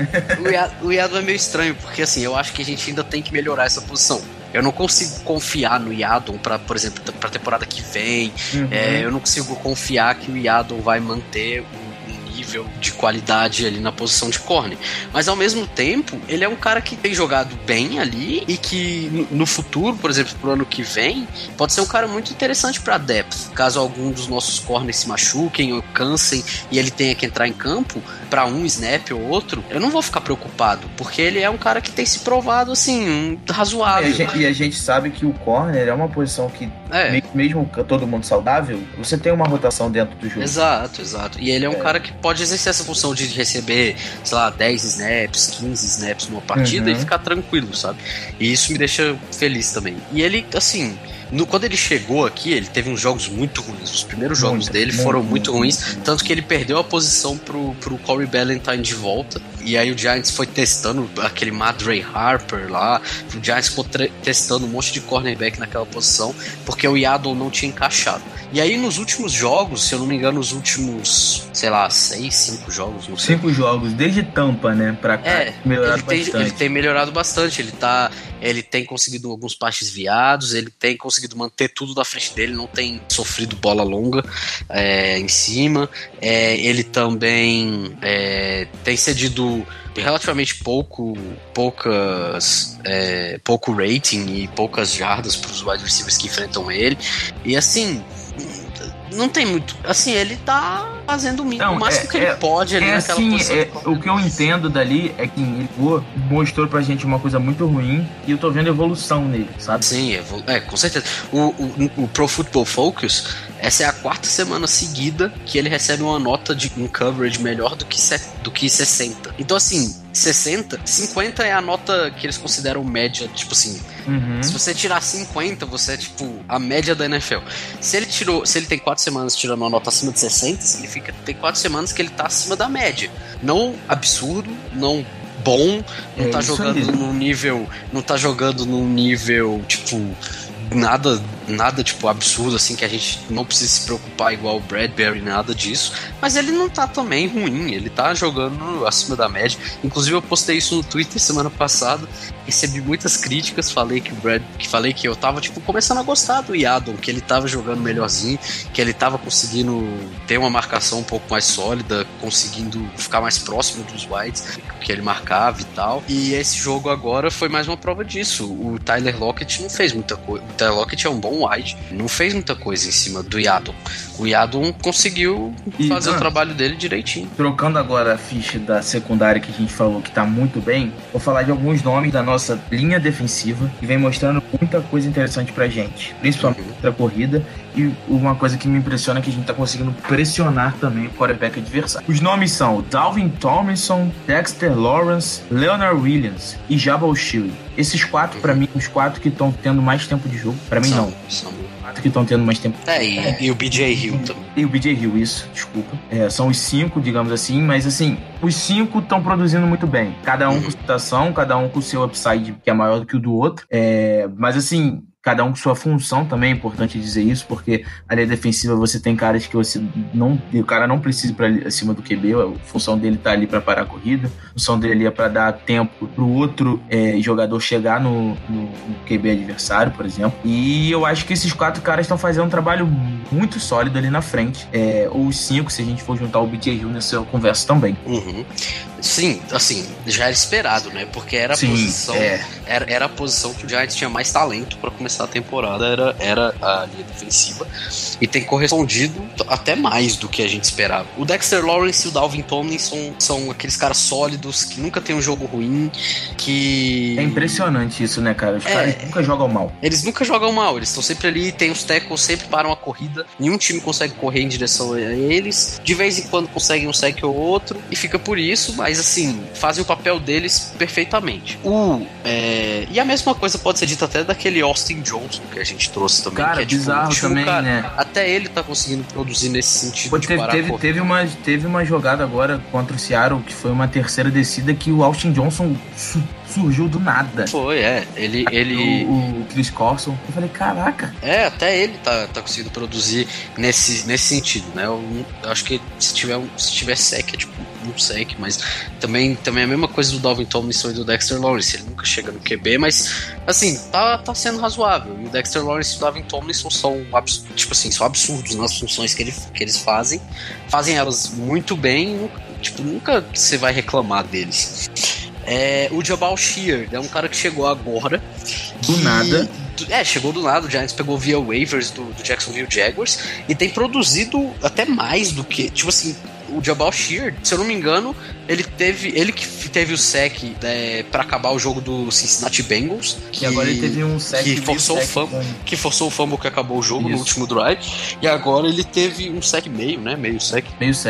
O Yadon é meio estranho, porque assim, eu acho que a gente ainda tem que melhorar essa posição. Eu não consigo confiar no Yadon por exemplo, pra temporada que vem. Eu não consigo confiar que o Yadon vai manter um nível de qualidade ali na posição de corner. Mas ao mesmo tempo, ele é um cara que tem jogado bem ali e que no futuro, por exemplo, pro ano que vem, pode ser um cara muito interessante pra depth. Caso algum dos nossos corners se machuquem ou cansem e ele tenha que entrar em campo pra um snap ou outro, eu não vou ficar preocupado, porque ele é um cara que tem se provado assim, razoável. E a gente sabe que o corner é uma posição que mesmo todo mundo saudável, você tem uma rotação dentro do jogo. Exato. E ele é um cara que pode exercer essa função de receber, sei lá, 10 snaps, 15 snaps numa partida e ficar tranquilo, sabe? E isso me deixa feliz também. E ele, assim, quando ele chegou aqui, ele teve uns jogos muito ruins. Os primeiros jogos dele foram muito ruins, tanto que ele perdeu a posição pro Corey Ballentine de volta. E aí o Giants foi testando aquele Madre Harper lá. O Giants ficou testando um monte de cornerback naquela posição, porque o Yadon não tinha encaixado. E aí nos últimos jogos, se eu não me engano, os últimos, sei lá, 5 jogos, não sei. 5 jogos, desde Tampa, né, pra cá, ele tem melhorado bastante. Ele tem conseguido alguns passes viados, ele tem conseguido manter tudo da frente dele, não tem sofrido bola longa em cima. Ele também tem cedido relativamente pouco rating e poucas jardas para os wide receivers que enfrentam ele. E assim, não tem muito. Assim, ele tá fazendo o máximo que ele pode ali naquela posição. O que eu entendo dali é que ele mostrou pra gente uma coisa muito ruim e eu tô vendo evolução nele, sabe? Sim, com certeza. O Pro Football Focus, essa é a 4ª semana seguida que ele recebe uma nota de um coverage melhor do que 60. Então, assim, 50 é a nota que eles consideram média, tipo assim. Se você tirar 50, você é tipo a média da NFL. Se ele tem 4 semanas tirando uma nota acima de 60, significa que tem 4 semanas que ele tá acima da média. Não absurdo, não bom, não tá jogando num nível. Não tá jogando num nível, tipo, nada tipo absurdo, assim, que a gente não precisa se preocupar igual o Bradbury, nada disso. Mas ele não tá também ruim, ele tá jogando acima da média. Inclusive eu postei isso no Twitter semana passada, recebi muitas críticas, falei que eu tava tipo começando a gostar do Yadon, que ele tava jogando melhorzinho, que ele tava conseguindo ter uma marcação um pouco mais sólida, conseguindo ficar mais próximo dos wides que ele marcava e tal. E esse jogo agora foi mais uma prova disso. O Tyler Lockett não fez muita coisa. O Tyler Lockett é um bom wide, não fez muita coisa em cima do Yadon. O Yadon conseguiu fazer o trabalho dele direitinho. Trocando agora a ficha da secundária que a gente falou que tá muito bem, vou falar de alguns nomes da nossa linha defensiva que vem mostrando muita coisa interessante pra gente, principalmente pra corrida. E uma coisa que me impressiona é que a gente tá conseguindo pressionar também o quarterback adversário. Os nomes são Dalvin Tomlinson, Dexter Lawrence, Leonard Williams e Jabal Shield. Esses 4, pra mim, os 4 que estão tendo mais tempo de jogo. Pra mim, não. São 4 que estão tendo mais tempo. E o BJ Hill também. E o BJ Hill, isso, desculpa. São os 5, digamos assim, mas assim, os 5 estão produzindo muito bem. Cada um com situação, cada um com o seu upside que é maior do que o do outro. Mas assim, cada um com sua função também, é importante dizer isso, porque a linha defensiva você tem caras que o cara não precisa ir pra acima do QB, a função dele tá ali pra parar a corrida, a função dele é pra dar tempo pro outro jogador chegar no QB adversário, por exemplo. E eu acho que esses 4 caras estão fazendo um trabalho muito sólido ali na frente, ou os 5, se a gente for juntar o BJ Hill nessa conversa também. Sim, assim, já era esperado, né? Porque era a posição. Era a posição que o Giants tinha mais talento pra começar a temporada, era a linha defensiva. E tem correspondido até mais do que a gente esperava. O Dexter Lawrence e o Dalvin Tomlinson são aqueles caras sólidos que nunca tem um jogo ruim, que... É impressionante isso, né, cara? Os caras nunca jogam mal. Eles nunca jogam mal, eles estão sempre ali, tem os tackles, sempre param a corrida, nenhum time consegue correr em direção a eles, de vez em quando conseguem um sack ou outro, e fica por isso, mas assim, fazem o papel deles perfeitamente. E a mesma coisa pode ser dita até daquele Austin Johnson que a gente trouxe também, cara, que é bizarro tipo, também, cara, né? até ele tá conseguindo produzir nesse sentido. Pô, de parar a corrida. teve uma jogada agora contra o Seattle, que foi uma terceira descida, que o Austin Johnson surgiu do nada. Foi, ele... O Chris Carson. Eu falei, caraca. Até ele tá conseguindo produzir nesse sentido, né? Eu acho que se tiver sec, é tipo um sec, mas também é a mesma coisa do Dalvin Tomlinson e do Dexter Lawrence. Ele nunca chega no QB, mas assim, tá sendo razoável. E o Dexter Lawrence e o Dalvin Tomlinson são absurdos nas funções que eles fazem elas muito bem, nunca você vai reclamar deles. O Jabal Sheard é um cara que chegou agora. Do nada. Chegou do nada. O Giants pegou via waivers do Jacksonville Jaguars e tem produzido até mais do que... Tipo assim, o Jabal Sheard, se eu não me engano, ele que teve o sec pra acabar o jogo do Cincinnati Bengals. E agora ele teve um sec que forçou o fumble que acabou o jogo. Isso. No último drive. E agora ele teve um sec meio, né? Meio sec.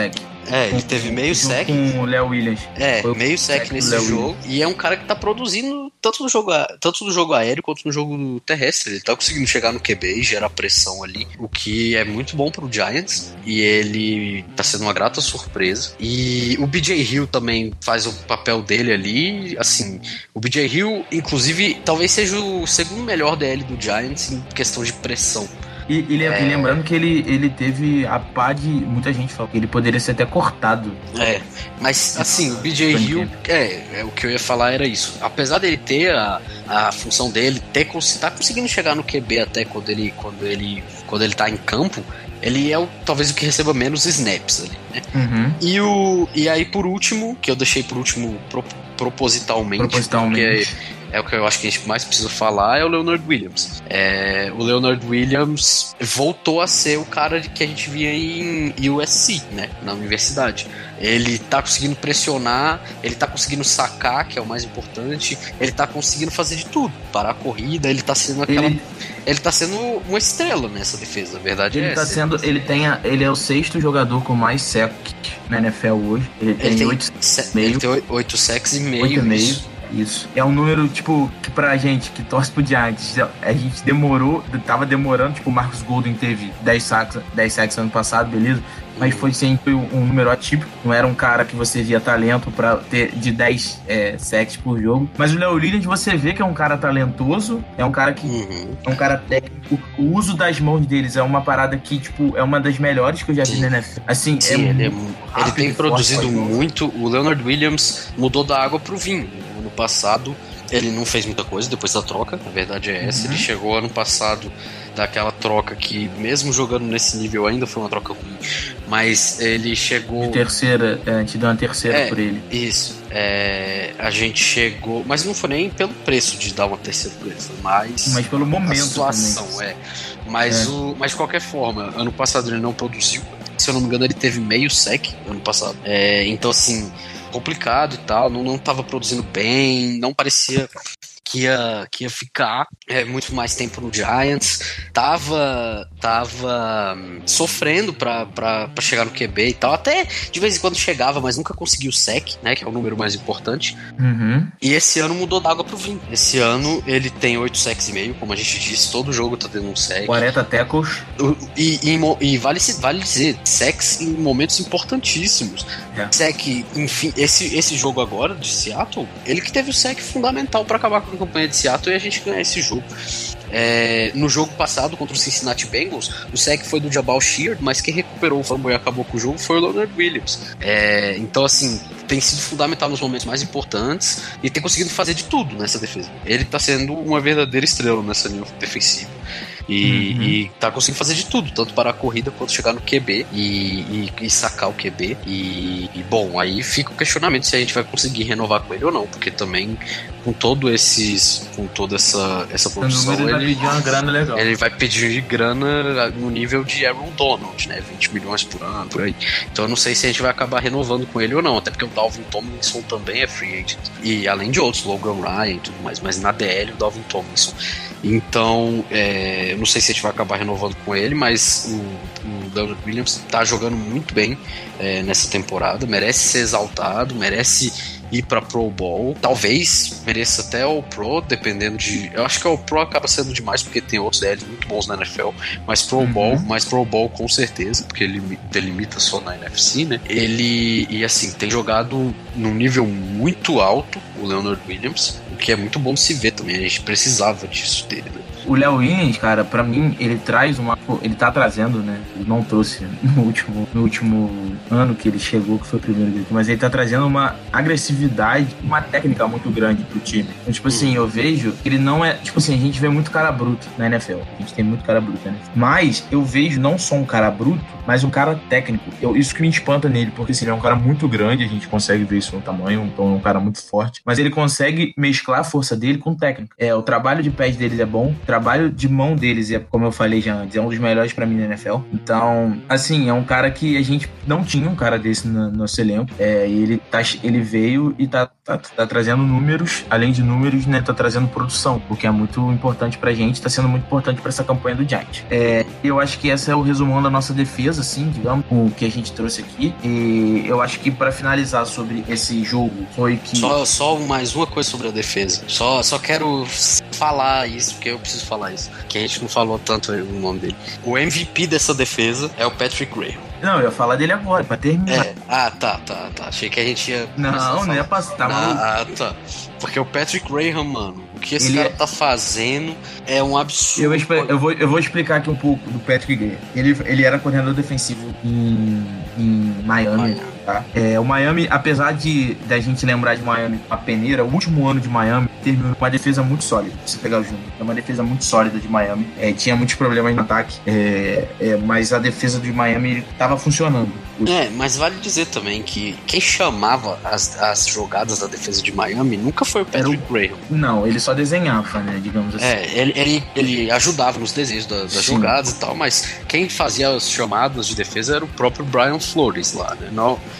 Ele teve meio sec. Com o Léo Williams. Meio sec nesse jogo. E é um cara que tá produzindo tanto no jogo aéreo quanto no jogo terrestre. Ele tá conseguindo chegar no QB e gerar pressão ali, o que é muito bom pro Giants. E ele tá sendo uma grata surpresa. E o BJ Hill também faz o papel dele ali. Assim, o BJ Hill, inclusive, talvez seja o segundo melhor DL do Giants em questão de pressão. E lembrando que ele teve a pá de... Muita gente falou que ele poderia ser até cortado. Mas assim, o BJ Hill... o que eu ia falar era isso. Apesar dele ter a função dele, tá conseguindo chegar no QB até quando ele tá em campo, ele é talvez o que receba menos snaps ali, né? Uhum. E aí, por último, que eu deixei por último propositalmente. Porque é o que eu acho que a gente mais precisa falar, é o Leonard Williams. O Leonard Williams voltou a ser o cara que a gente via em USC, né? Na universidade. Ele tá conseguindo pressionar, ele tá conseguindo sacar, que é o mais importante, ele tá conseguindo fazer de tudo, parar a corrida, ele tá sendo ele tá sendo uma estrela nessa defesa, a verdade é essa. Ele é o 6º jogador com mais sacks na NFL hoje. Ele tem 8 sacks e meio. Isso. É um número, tipo, que pra gente que torce pro Giants, a gente tava demorando, tipo, o Marcus Golden teve 10 sacks ano passado, beleza? Mas foi sempre um número atípico, não era um cara que você via talento pra ter de 10 sacks por jogo. Mas o Léo Williams, você vê que é um cara talentoso, é um cara que é um cara técnico. O uso das mãos deles é uma parada que, tipo, é uma das melhores que eu já vi na NFL. Assim, sim, ele tem produzido muito. O Leonard Williams mudou da água pro vinho. Ano passado ele não fez muita coisa depois da troca, a verdade é essa. Ele chegou ano passado daquela troca que, mesmo jogando nesse nível, ainda foi uma troca ruim, mas ele chegou... De terceira, a gente deu uma terceira por ele. Isso, a gente chegou, mas não foi nem pelo preço de dar uma terceira por ele, mas pelo momento, a situação também. Mas de qualquer forma, ano passado ele não produziu, se eu não me engano ele teve meio sec ano passado, então assim, complicado e tal, não tava produzindo bem, não parecia que ia ficar muito mais tempo no Giants, tava sofrendo pra chegar no QB e tal, até de vez em quando chegava, mas nunca conseguiu o sec, né, que é o número mais importante. E esse ano mudou da água pro vinho. Esse ano ele tem 8 sacks e meio, como a gente disse, todo jogo tá tendo um sec. 40 tackles. E vale dizer, sacks em momentos importantíssimos. Sec, enfim, esse jogo agora de Seattle, ele que teve o sec fundamental pra acabar com a campanha de Seattle e a gente ganhar esse jogo. No jogo passado contra o Cincinnati Bengals, o sec foi do Jabal Sheard, mas quem recuperou o fumble e acabou com o jogo foi o Leonard Williams. Então assim, tem sido fundamental nos momentos mais importantes e tem conseguido fazer de tudo nessa defesa. Ele tá sendo uma verdadeira estrela nessa linha defensiva. E tá conseguindo fazer de tudo, tanto para a corrida quanto chegar no QB e sacar o QB. Bom, aí fica o questionamento se a gente vai conseguir renovar com ele ou não, porque também com toda essa produção ele vai pedir uma grana legal. Ele vai pedir grana no nível de Aaron Donald, né? 20 milhões por ano, por aí. Então eu não sei se a gente vai acabar renovando com ele ou não, até porque o Dalvin Tomlinson também é free agent. E além de outros, Logan Ryan e tudo mais, mas na DL o Dalvin Tomlinson. Então, eu não sei se a gente vai acabar renovando com ele, mas o Leonard Williams tá jogando muito bem nessa temporada, merece ser exaltado, merece ir pra Pro Bowl, talvez mereça até o Pro, dependendo de... Eu acho que o Pro acaba sendo demais, porque tem outros DLs muito bons na NFL, mas Pro Bowl com certeza, porque ele delimita só na NFC, né? Ele, e assim, tem jogado num nível muito alto, o Leonard Williams, o que é muito bom de se ver também, a gente precisava disso dele, né? O Léo Williams, cara, pra mim, ele traz ele tá trazendo, né? Ele não trouxe no último ano que ele chegou, que foi o primeiro dele, mas ele tá trazendo uma agressividade, uma técnica muito grande pro time. Então, tipo assim, eu vejo que ele não é... Tipo assim, a gente vê muito cara bruto na NFL. A gente tem muito cara bruto na NFL. Mas eu vejo não só um cara bruto, mas um cara técnico. Isso que me espanta nele, porque assim, ele é um cara muito grande, a gente consegue ver isso no tamanho, então é um cara muito forte, mas ele consegue mesclar a força dele com técnica. O trabalho de pés deles é bom, o trabalho de mão deles é, como eu falei já antes, é um dos melhores pra mim na NFL. Então, assim, é um cara que a gente não tinha um cara desse no nosso elenco. Ele veio e tá trazendo números, além de números, né, tá trazendo produção, o que é muito importante pra gente, tá sendo muito importante pra essa campanha do Giants. Eu acho que esse é o resumão da nossa defesa, assim, digamos, o que a gente trouxe aqui. E eu acho que pra finalizar sobre esse jogo, foi que... Só mais uma coisa sobre a defesa. Só quero falar isso, porque eu preciso falar isso, que a gente não falou tanto o nome dele. O MVP dessa defesa é o Patrick Graham. Não, eu ia falar dele agora, pra terminar. Tá. Achei que a gente ia... Não ia passar, tá maluco. Tá. Porque o Patrick Graham, mano, o que esse cara tá fazendo é um absurdo. Eu vou explicar aqui um pouco do Patrick Graham. Ele era coordenador defensivo em Miami. Tá? O Miami, apesar da gente lembrar de Miami a peneira, o último ano de Miami terminou com uma defesa muito sólida. Se você pegar o Júnior, é uma defesa muito sólida de Miami. Tinha muitos problemas no ataque, mas a defesa de Miami estava funcionando. Mas vale dizer também que quem chamava as jogadas da defesa de Miami nunca foi o Patrick Graham. Não, ele só desenhava, né, digamos assim. Ele ajudava nos desenhos das jogadas e tal, mas quem fazia as chamadas de defesa era o próprio Brian Flores lá, né?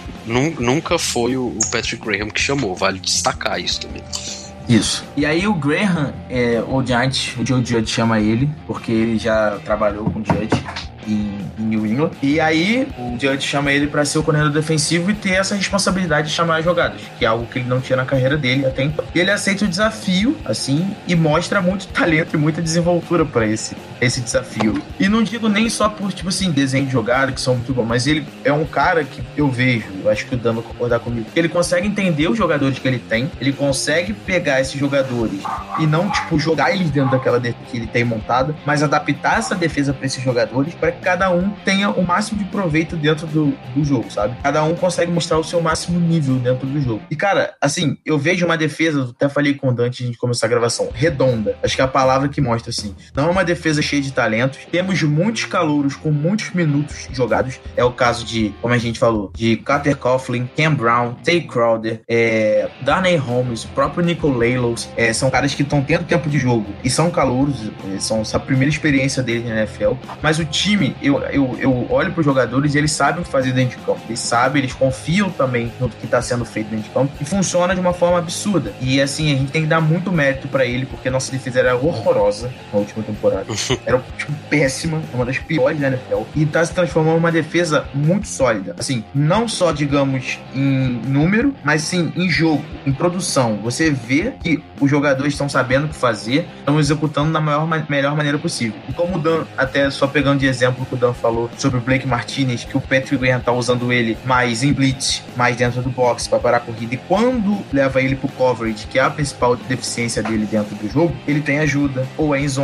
Nunca foi o Patrick Graham que chamou, vale destacar isso também. Isso. E aí o Graham, o Joe Judge chama ele, porque ele já trabalhou com o Judge em New England. E aí o Judge chama ele para ser o coordenador defensivo e ter essa responsabilidade de chamar as jogadas, que é algo que ele não tinha na carreira dele até então. E ele aceita o desafio, assim, e mostra muito talento e muita desenvoltura para esse desafio. E não digo nem só por, tipo assim, desenho de jogada, que são muito bons, mas ele é um cara que eu vejo, eu acho que o Dan vai concordar comigo, que ele consegue entender os jogadores que ele tem, ele consegue pegar esses jogadores e não, tipo, jogar eles dentro daquela defesa que ele tem montada, mas adaptar essa defesa para esses jogadores para que cada um tenha o máximo de proveito dentro do jogo, sabe? Cada um consegue mostrar o seu máximo nível dentro do jogo. E, cara, assim, eu vejo uma defesa, eu até falei com o Dan antes de a gente começar a gravação, redonda. Acho que é a palavra que mostra, assim. Não é uma defesa cheia de talentos. Temos muitos calouros com muitos minutos jogados. É o caso de, como a gente falou, de Carter Coughlin, Cam Brown, Tay Crowder, Darnay Holmes, o próprio Nico Leilos. São caras que estão tendo tempo de jogo e são calouros, são essa primeira experiência deles na NFL. Mas o time, eu olho para os jogadores e eles sabem o que fazer dentro de campo. Eles confiam também no que está sendo feito dentro de campo e funciona de uma forma absurda. E assim, a gente tem que dar muito mérito para ele, porque a nossa defesa era horrorosa na última temporada. Era tipo, péssima, uma das piores da NFL. E está se transformando em uma defesa muito sólida. Assim, não só, digamos, em número, mas sim em jogo, em produção. Você vê que os jogadores estão sabendo o que fazer, estão executando da melhor maneira possível. E como o Dan, até só pegando de exemplo que o Dan falou sobre o Blake Martinez, que o Patrick Graham tá usando ele mais em blitz, mais dentro do box para parar a corrida, e quando leva ele pro coverage, que é a principal deficiência dele dentro do jogo, ele tem ajuda, ou é em zona,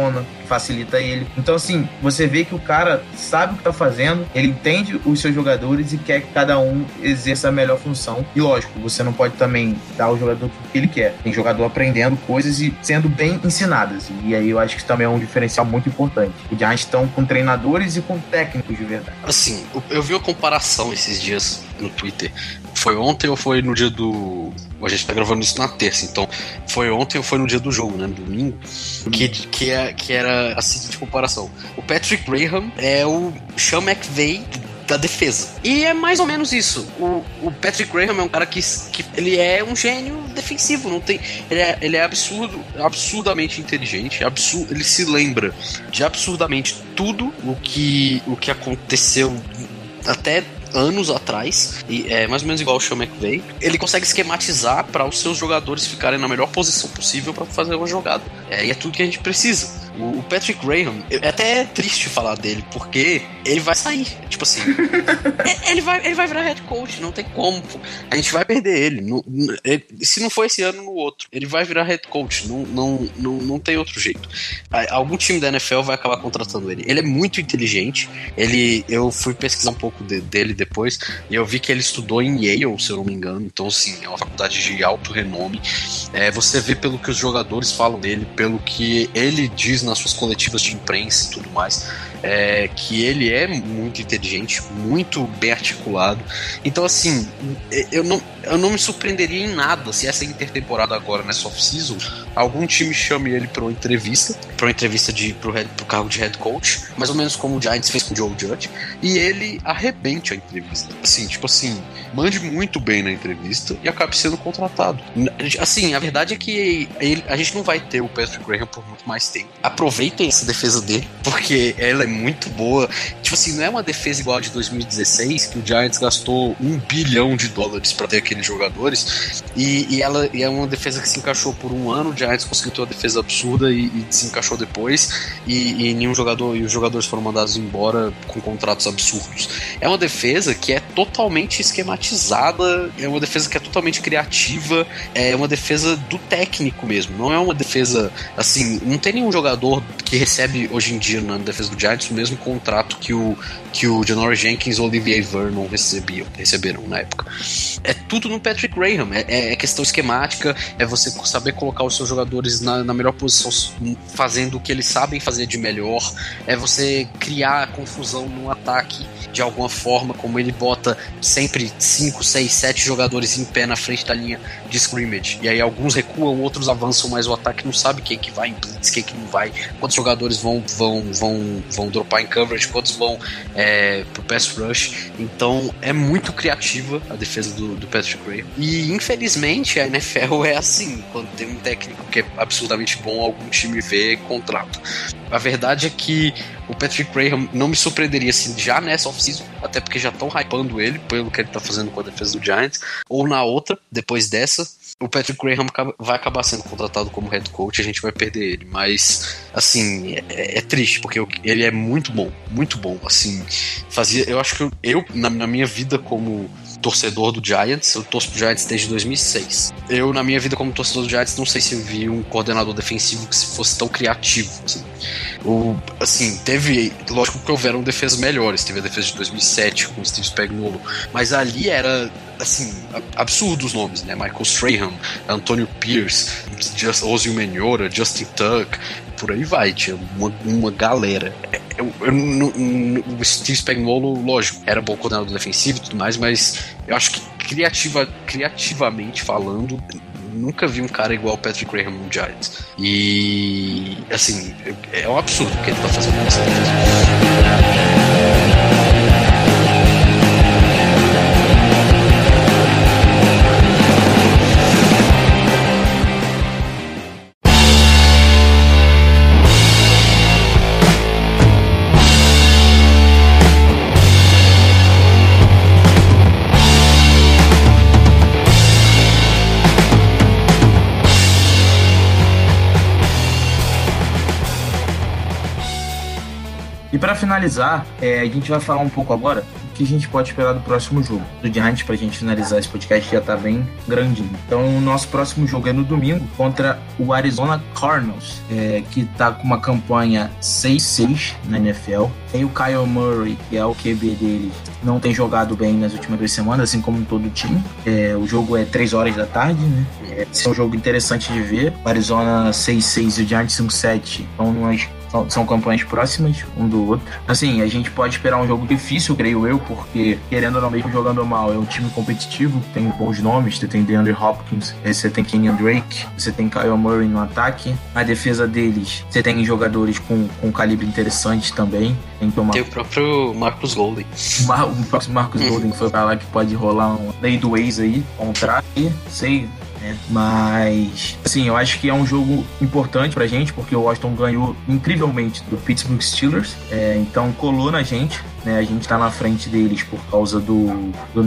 facilita ele. Então, assim, você vê que o cara sabe o que tá fazendo, ele entende os seus jogadores e quer que cada um exerça a melhor função. E lógico, você não pode também dar ao jogador tudo que ele quer. Tem jogador aprendendo coisas e sendo bem ensinadas. E aí eu acho que isso também é um diferencial muito importante. Os Giants estão com treinadores e com técnicos de verdade. Assim, eu vi uma comparação esses dias no Twitter. Foi ontem ou foi no dia do... A gente tá gravando isso na terça, então foi ontem ou foi no dia do jogo, né, no domingo, que era a seguinte comparação. O Patrick Graham é o Sean McVay da defesa. E é mais ou menos isso. O Patrick Graham é um cara que ele é um gênio defensivo, não tem, ele é absurdamente inteligente, ele se lembra de absurdamente tudo o que aconteceu até anos atrás, e é mais ou menos igual o Sean McVay. Ele consegue esquematizar para os seus jogadores ficarem na melhor posição possível para fazer uma jogada. E é tudo que a gente precisa. O Patrick Graham, é até triste falar dele, porque ele vai sair. Tipo assim, ele vai virar head coach, não tem como. A gente vai perder ele. Se não for esse ano, no outro. Ele vai virar head coach, não tem outro jeito. Algum time da NFL vai acabar contratando ele. Ele é muito inteligente. Eu fui pesquisar um pouco dele depois, e eu vi que ele estudou em Yale, se eu não me engano. Então, assim, é uma faculdade de alto renome. Você vê pelo que os jogadores falam dele, pelo que ele diz nas suas coletivas de imprensa e tudo mais, que ele é muito inteligente, muito bem articulado. Então, assim, eu não me surpreenderia em nada se essa intertemporada agora, nessa off-season, algum time chame ele para uma entrevista pro cargo de head coach, mais ou menos como o Giants fez com o Joe Judge, e ele arrebente a entrevista. Assim, tipo assim, mande muito bem na entrevista e acabe sendo contratado. Assim, a verdade é que a gente não vai ter o Patrick Graham por muito mais tempo. Aproveitem essa defesa dele, porque ela é muito boa. Tipo assim, não é uma defesa igual a de 2016, que o Giants gastou $1 bilhão para ter aqueles jogadores, e é uma defesa que se encaixou por um ano. O Giants conseguiu ter uma defesa absurda e se encaixou depois, e nenhum jogador, e os jogadores foram mandados embora com contratos absurdos. É uma defesa que é totalmente esquematizada, é uma defesa que é totalmente criativa, é uma defesa do técnico mesmo, não é uma defesa, assim, não tem nenhum jogador que recebe hoje em dia na defesa do Giants o mesmo contrato que o Janoris Jenkins ou Olivier Vernon receberam na época. É tudo no Patrick Graham, é questão esquemática, é você saber colocar os seus jogadores na melhor posição, fazendo o que eles sabem fazer de melhor, é você criar confusão no ataque de alguma forma, como ele bota sempre 5, 6, 7 jogadores em pé na frente da linha de scrimmage, e aí alguns recuam, outros avançam, mas o ataque não sabe quem que vai em blitz, quem que não vai, quantos jogadores vão dropar em coverage, quantos vão pro pass rush. Então é muito criativa a defesa do Patrick Graham, e infelizmente a NFL é assim, quando tem um técnico que é absurdamente bom, algum time vê e contrata. A verdade é que o Patrick Graham não me surpreenderia assim, já nessa off-season, até porque já estão hypando ele pelo que ele tá fazendo com a defesa do Giants, ou na outra, depois dessa, o Patrick Graham vai acabar sendo contratado como head coach, a gente vai perder ele. Mas, assim, é triste, porque ele é muito bom, assim, eu acho que eu na minha vida como torcedor do Giants, eu torço pro Giants desde 2006. Eu, na minha vida como torcedor do Giants, não sei se eu vi um coordenador defensivo que fosse tão criativo, assim, teve, lógico que houveram defesas melhores, teve a defesa de 2007 com o Steve Spagnuolo, mas ali era, assim, absurdos os nomes, né? Michael Strahan, Antonio Pierce, Ozzie Menora, Justin Tuck, por aí vai, tinha uma galera. O Steve Spagnuolo, lógico, era bom coordenador defensivo e tudo mais, mas eu acho que criativamente falando, nunca vi um cara igual o Patrick Graham no Giants. E, assim, é um absurdo o que ele tá fazendo nessa defesa. E para finalizar, a gente vai falar um pouco agora que a gente pode esperar do próximo jogo do Giants, pra gente finalizar esse podcast, já tá bem grandinho. Então o nosso próximo jogo é no domingo contra o Arizona Cardinals, que tá com uma campanha 6-6 na NFL. Tem o Kyle Murray, que é o QB deles, não tem jogado bem nas últimas 2 semanas, assim como todo o time. O jogo é 3 horas da tarde, né? Esse é um jogo interessante de ver. O Arizona 6-6 e o Giants 5-7 são campanhas próximas um do outro. Assim, a gente pode esperar um jogo difícil, creio eu, porque, querendo ou não, mesmo jogando mal, é um time competitivo, tem bons nomes, você tem DeAndre Hopkins, você tem Kenyon Drake, você tem Kyle Murray no ataque. A defesa deles, você tem jogadores com calibre interessante também. Tem o próprio Marcus Golden. O próximo Marcus Golden foi pra lá, que pode rolar um lei do ex aí, contrato, sei. Mas, assim, eu acho que é um jogo importante pra gente, porque o Washington ganhou incrivelmente do Pittsburgh Steelers, então colou na gente, né? A gente tá na frente deles por causa das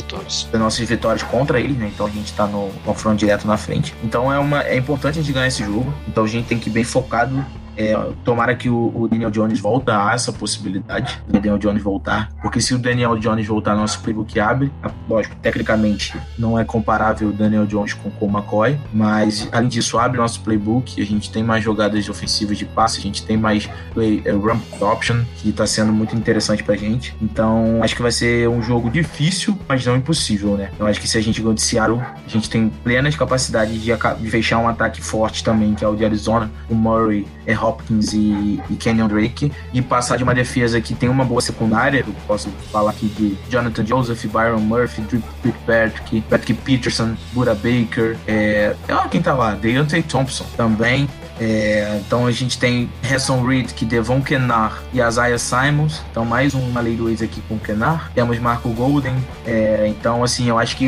nossas vitórias contra eles, né? Então a gente tá no confronto direto na frente. Então é importante a gente ganhar esse jogo, então a gente tem que ir bem focado. Tomara que o Daniel Jones volta a essa possibilidade de Daniel Jones voltar, porque se o Daniel Jones voltar, nosso playbook abre. Lógico, tecnicamente não é comparável o Daniel Jones com o McCoy, mas além disso abre nosso playbook, a gente tem mais jogadas ofensivas de passe, a gente tem mais run option, que está sendo muito interessante pra gente. Então acho que vai ser um jogo difícil, mas não impossível, né? Eu acho que se a gente ganhar de Seattle, a gente tem plenas capacidades de fechar um ataque forte também, que é o de Arizona, o Murray, Hopkins e Kenyon Drake, e passar de uma defesa que tem uma boa secundária. Eu posso falar aqui de Jonathan Joseph, Byron Murphy, Drake Patrick Peterson, Buda Baker, quem tá lá? Deontay Thompson também. Então a gente tem Hassan Reddick, Devon Kennard e Isaiah Simons, então mais uma lei do ex aqui com o Kennard. Temos Marco Golden, então assim, eu acho que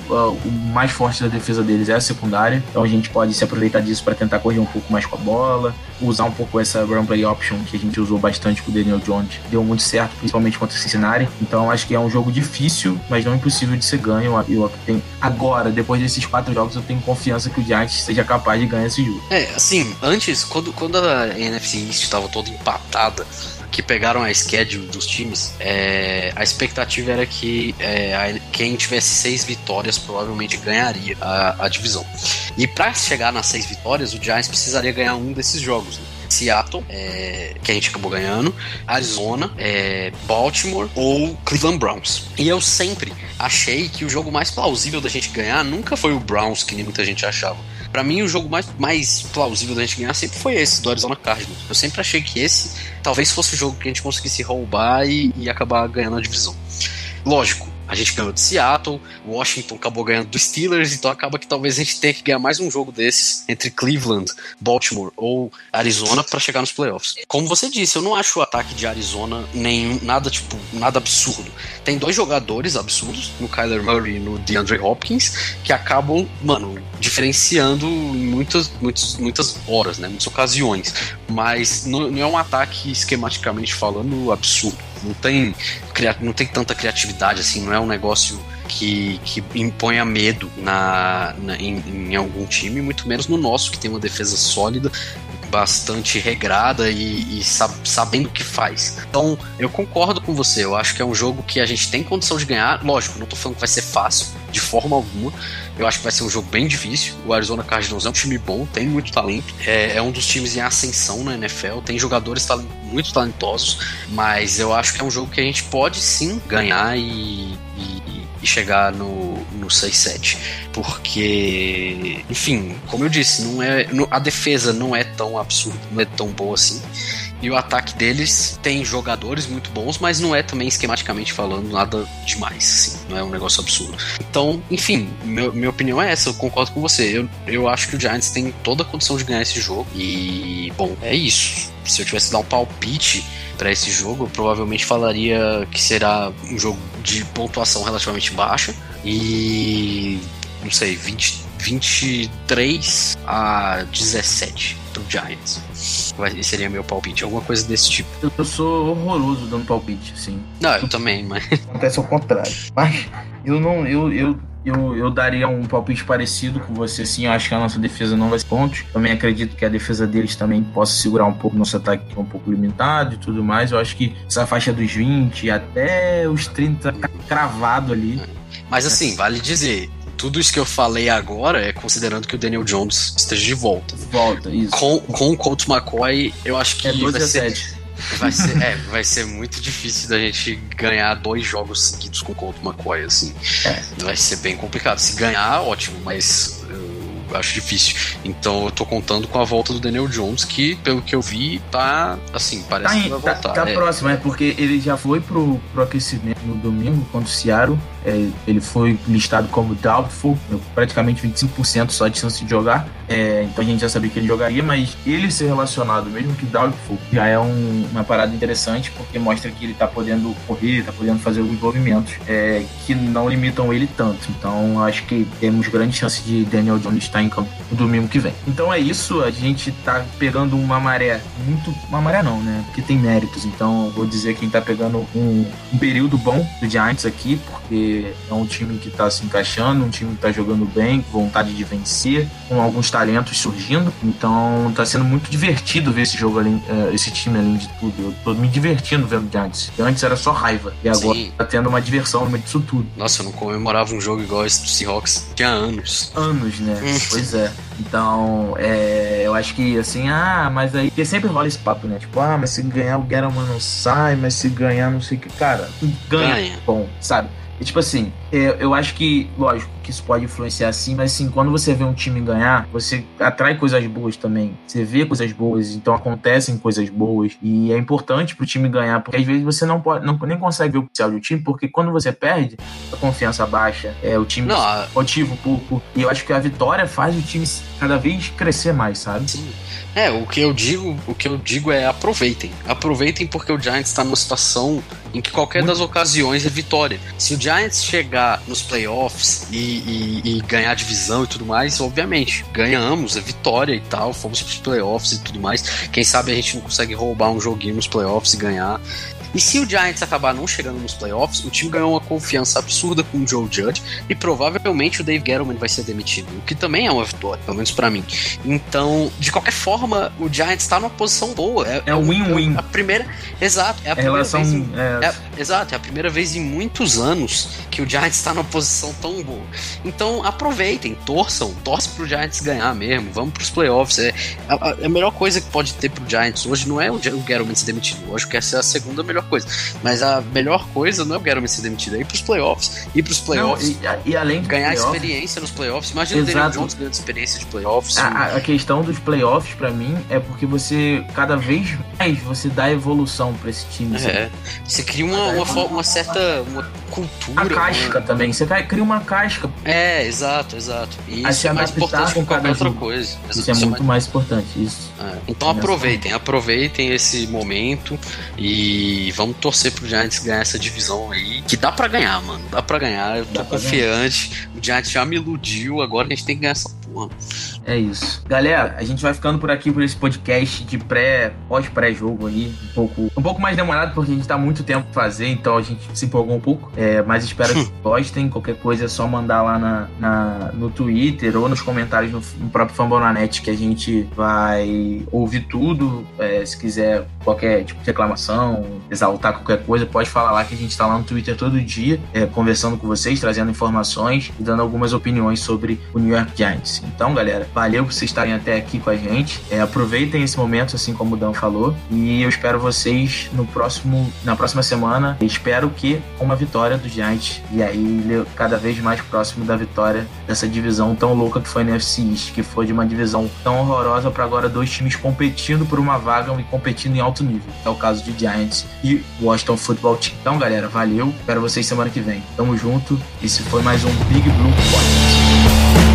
o mais forte da defesa deles é a secundária, então a gente pode se aproveitar disso para tentar correr um pouco mais com a bola, usar um pouco essa run play option que a gente usou bastante com o Daniel Jones, deu muito certo, principalmente contra o Cincinnati. Então acho que é um jogo difícil, mas não impossível de ser ganho. Agora, depois desses 4 jogos, eu tenho confiança que o Giants seja capaz de ganhar esse jogo. Assim, antes, quando a NFC East estava toda empatada, que pegaram a schedule dos times, a expectativa era que quem tivesse 6 vitórias provavelmente ganharia a divisão. E para chegar nas 6 vitórias, o Giants precisaria ganhar um desses jogos, né? Seattle, que a gente acabou ganhando, Arizona, Baltimore ou Cleveland Browns. E eu sempre achei que o jogo mais plausível da gente ganhar nunca foi o Browns, que nem muita gente achava. Pra mim, o jogo mais plausível da gente ganhar sempre foi esse, do Arizona Cardinals. Eu sempre achei que esse talvez fosse o jogo que a gente conseguisse roubar e acabar ganhando a divisão. Lógico, a gente ganhou de Seattle, Washington acabou ganhando dos Steelers, então acaba que talvez a gente tenha que ganhar mais um jogo desses entre Cleveland, Baltimore ou Arizona para chegar nos playoffs. Como você disse, eu não acho o ataque de Arizona nada absurdo. Tem 2 jogadores absurdos, no Kyler Murray e no DeAndre Hopkins, que acabam, diferenciando em muitas horas, né, muitas ocasiões. Mas não é um ataque, esquematicamente falando, absurdo. Não tem tanta criatividade assim, não é um negócio que imponha medo em algum time, muito menos no nosso, que tem uma defesa sólida, bastante regrada e sabendo o que faz. Então, eu concordo com você, eu acho que é um jogo que a gente tem condição de ganhar. Lógico, não tô falando que vai ser fácil, de forma alguma. Eu acho que vai ser um jogo bem difícil. O Arizona Cardinals é um time bom, tem muito talento, é um dos times em ascensão na NFL, tem jogadores muito talentosos, mas eu acho que é um jogo que a gente pode sim ganhar e chegar no 6-7, porque, enfim, como eu disse, a defesa não é tão absurda, não é tão boa assim, e o ataque deles tem jogadores muito bons, mas não é também, esquematicamente falando, nada demais, assim, não é um negócio absurdo. Então, enfim, minha opinião é essa, eu concordo com você, eu acho que o Giants tem toda a condição de ganhar esse jogo, e, bom, é isso. Se eu tivesse que dar um palpite para esse jogo, eu provavelmente falaria que será um jogo de pontuação relativamente baixa e, não sei, 23 a 17 pro Giants. Esse seria meu palpite, alguma coisa desse tipo. Eu sou horroroso dando palpite, assim. Não, eu também, mas... Acontece ao contrário. Mas eu eu daria um palpite parecido com você, assim. Eu acho que a nossa defesa não vai ser pontos. Também acredito que a defesa deles também possa segurar um pouco nosso ataque, que é um pouco limitado e tudo mais. Eu acho que essa faixa dos 20 até os 30 cravado ali. Mas assim, vale dizer, tudo isso que eu falei agora é considerando que o Daniel Jones esteja de volta. Isso. Com o Colt McCoy, eu acho que 12-7. Vai ser muito difícil da gente ganhar 2 jogos seguidos com o Colt McCoy, assim. Vai ser bem complicado. Se ganhar, ótimo, mas eu acho difícil. Então eu tô contando com a volta do Daniel Jones, que, pelo que eu vi, tá, assim, parece que vai voltar. Tá próximo, porque ele já foi pro aquecimento no domingo contra o Seattle. Ele foi listado como doubtful, praticamente 25% só de chance de jogar. Então a gente já sabia que ele jogaria, mas ele ser relacionado, mesmo que doubtful, já é uma parada interessante, porque mostra que ele tá podendo correr, tá podendo fazer alguns movimentos que não limitam ele tanto. Então acho que temos grande chance de Daniel Jones estar em campo no domingo que vem. Então é isso, a gente tá pegando uma maré não, né? Porque tem méritos, então eu vou dizer que a gente tá pegando um período bom do Giants aqui, porque é um time que tá se encaixando, um time que tá jogando bem, com vontade de vencer, com alguns talentos surgindo. Então tá sendo muito divertido ver esse jogo ali, esse time além de tudo. Eu tô me divertindo vendo o Giants. Antes era só raiva, e agora tá tendo uma diversão no meio disso tudo. Nossa, eu não comemorava um jogo igual esse do Seahawks tinha anos. Anos, né? Pois é. Então, eu acho que assim, mas aí, porque sempre rola esse papo, né? Tipo, mas se ganhar o Gettleman não sai, mas se ganhar não sei o que. Cara, ganha. Bom, sabe? E tipo assim, eu acho que, lógico, que isso pode influenciar sim, mas assim, quando você vê um time ganhar, você atrai coisas boas também. Você vê coisas boas, então acontecem coisas boas. E é importante pro time ganhar, porque às vezes você nem consegue ver o potencial do time, porque quando você perde, a confiança baixa, o time motiva um pouco. E eu acho que a vitória faz o time cada vez crescer mais, sabe? Sim. O que eu digo é aproveitem. Aproveitem, porque o Giants tá numa situação em que qualquer das ocasiões é vitória. Se o Giants chegar nos playoffs e ganhar a divisão e tudo mais, obviamente, ganhamos, é vitória e tal, fomos pros playoffs e tudo mais. Quem sabe a gente não consegue roubar um joguinho nos playoffs e ganhar. E se o Giants acabar não chegando nos playoffs, o time ganhou uma confiança absurda com o Joe Judge e provavelmente o Dave Gettleman vai ser demitido, o que também é uma vitória, pelo menos pra mim. Então, de qualquer forma, o Giants tá numa posição boa. É um win-win. A primeira, exato, é a primeira vez. Exato, é a primeira vez em muitos anos que o Giants tá numa posição tão boa. Então, aproveitem, torçam pro Giants ganhar mesmo, vamos pros playoffs. A melhor coisa que pode ter pro Giants hoje não é o Gettleman ser demitido, eu acho que essa é a segunda melhor coisa. Mas a melhor coisa não é o Gettleman ser demitido, é ir pros playoffs. E além de ganhar playoffs, experiência nos playoffs. Imagina o Daniel Jones ganhando experiência de playoffs. A questão dos playoffs, pra mim, é porque você, cada vez mais, você dá evolução pra esse time. Você cria uma certa cultura. A casca também. Você cria uma casca. Exato. E isso é mais importante que qualquer outra coisa. Isso é muito mais importante. Isso. Então aproveitem esse momento e vamos torcer pro Giants ganhar essa divisão aí, que dá pra ganhar, mano. Dá pra ganhar, eu tô confiante. O Giants já me iludiu, agora a gente tem que ganhar essa porra. É isso. Galera, a gente vai ficando por aqui por esse podcast de pós-pré-jogo aí. Um pouco mais demorado, porque a gente tá muito tempo pra fazer, então a gente se empolgou um pouco. Mas espero que gostem. Qualquer coisa é só mandar lá no Twitter ou nos comentários no próprio Fambonanet, que a gente vai ouvir tudo. Se quiser qualquer tipo de reclamação, exaltar qualquer coisa, pode falar lá, que a gente tá lá no Twitter todo dia, conversando com vocês, trazendo informações e dando algumas opiniões sobre o New York Giants. Então, galera, valeu por vocês estarem até aqui com a gente. Aproveitem esse momento, assim como o Dan falou, e eu espero vocês na próxima semana. Espero que uma vitória do Giants, e aí cada vez mais próximo da vitória dessa divisão tão louca que foi na NFC East, que foi de uma divisão tão horrorosa para agora 2 times competindo por uma vaga e competindo em alto nível. É o caso de Giants e Washington Football Team. Então, galera, valeu. Espero vocês semana que vem. Tamo junto. Esse foi mais um Big Blue Podcast.